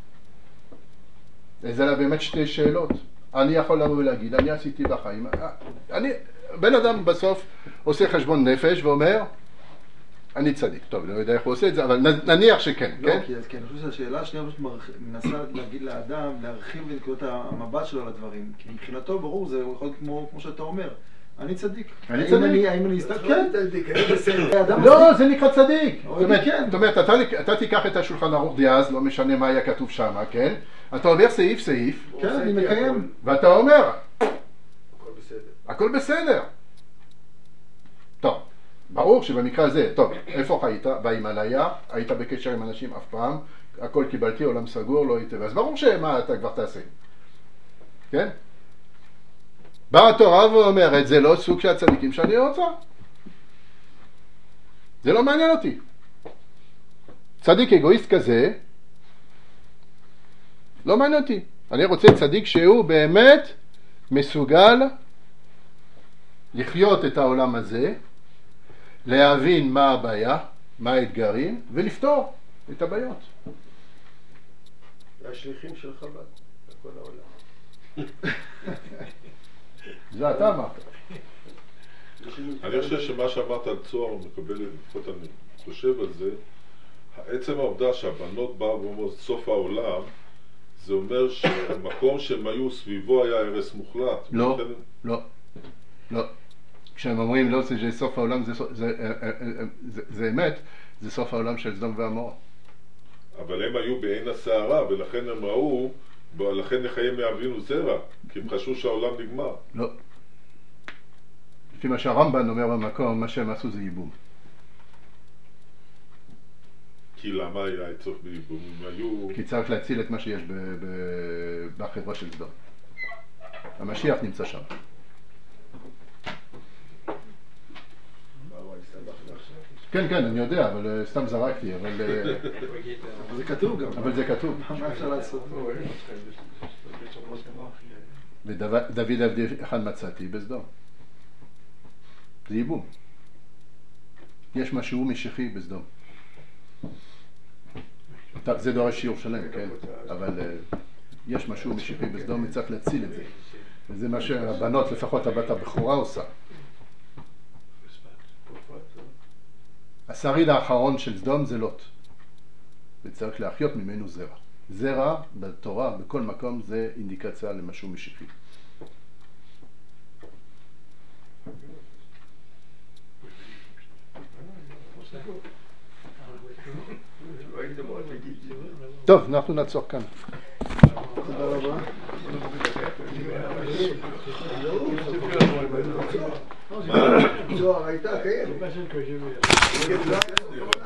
זה לא באמת שתי שאלות. אני יכול לבוא ולהגיד, אני עשיתי בחיים. אני, בן אדם בסוף עושה חשבון נפש ואומר, אני צדיק. טוב, אני לא יודע איך הוא עושה את זה, אבל נניח שכן, לא, כן? כי, כי אני חושב שהשאלה השנייה פשוט מנסה להגיד לאדם, להרחיב את המבט שלו על הדברים. כי מבחינתו, ברור, זה יכול להיות כמו, כמו שאתה אומר. אני צדיק. אני האם צדיק. אני, האם אני אסתכל? כן, צדיק, אני בסדר. לא, זה נקרא צדיק. אבל זאת אומרת, כן. זאת אומרת, אתה, אתה תיקח את השולחן ערוך דאז, לא משנה מה היה כתוב שם, כן? אתה עובר סעיף סעיף, כן, אני מקיים. ואתה אומר, הכל בסדר. הכל בסדר. טוב, ברור שבמקרה הזה, טוב, איפה חיית? בהימאליה, היית בקשר עם אנשים אף פעם, הכל קיבלתי, עולם סגור, לא היית, אז ברור שמה אתה כבר תעשה, כן? באה התורה ואומרת, זה לא סוג של הצדיקים שאני רוצה. זה לא מעניין אותי. צדיק אגואיסט כזה, לא מעניין אותי. אני רוצה צדיק שהוא באמת מסוגל לחיות את העולם הזה, להבין מה הבעיה, מה האתגרים, ולפתור את הבעיות. זה השליחים של חב"ד, בכל העולם. זה אתה אמרת. אני חושב שמה שאמרת על צוהר מקבל, לפחות אני חושב על זה, עצם העובדה שהבנות באו ואומרות סוף העולם, זה אומר שהמקום שהם היו סביבו היה הרס מוחלט. לא, ולכן... לא, לא. כשהם אומרים לא, זה סוף העולם, זה, זה, זה, זה, זה אמת, זה סוף העולם של סדום ועמורה. אבל הם היו בעין הסערה, ולכן הם ראו, לכן נחיה מאבינו זרע, כי הם חשבו שהעולם נגמר. לא. לפי מה שהרמב"ן אומר במקום, מה שהם עשו זה ייבום. כי למה היה צורך בייבום? הם היו... כי צריך להציל את מה שיש ב- ב- בחברה של סדום. המשיח נמצא שם. כן, כן, אני יודע, אבל uh, סתם זרקתי, אבל... Uh, זה כתוב גם. אבל זה כתוב. מה אפשר לעשות? ודוד עבדי אחד מצאתי בסדום. זה ייבום. יש משהו משיחי בסדום. זה דורש שיעור שלם, כן? אבל uh, יש משהו משיחי בסדום וצריך להציל את זה. וזה מה שהבנות, לפחות הבת הבכורה עושה. השריד האחרון של סדום זה לוט. וצריך להחיות ממנו זרע. זרע בתורה, בכל מקום, זה אינדיקציה למשהו משיחי. טוב, אנחנו נעצור כאן. תודה רבה. זוהר הייתה קיימת.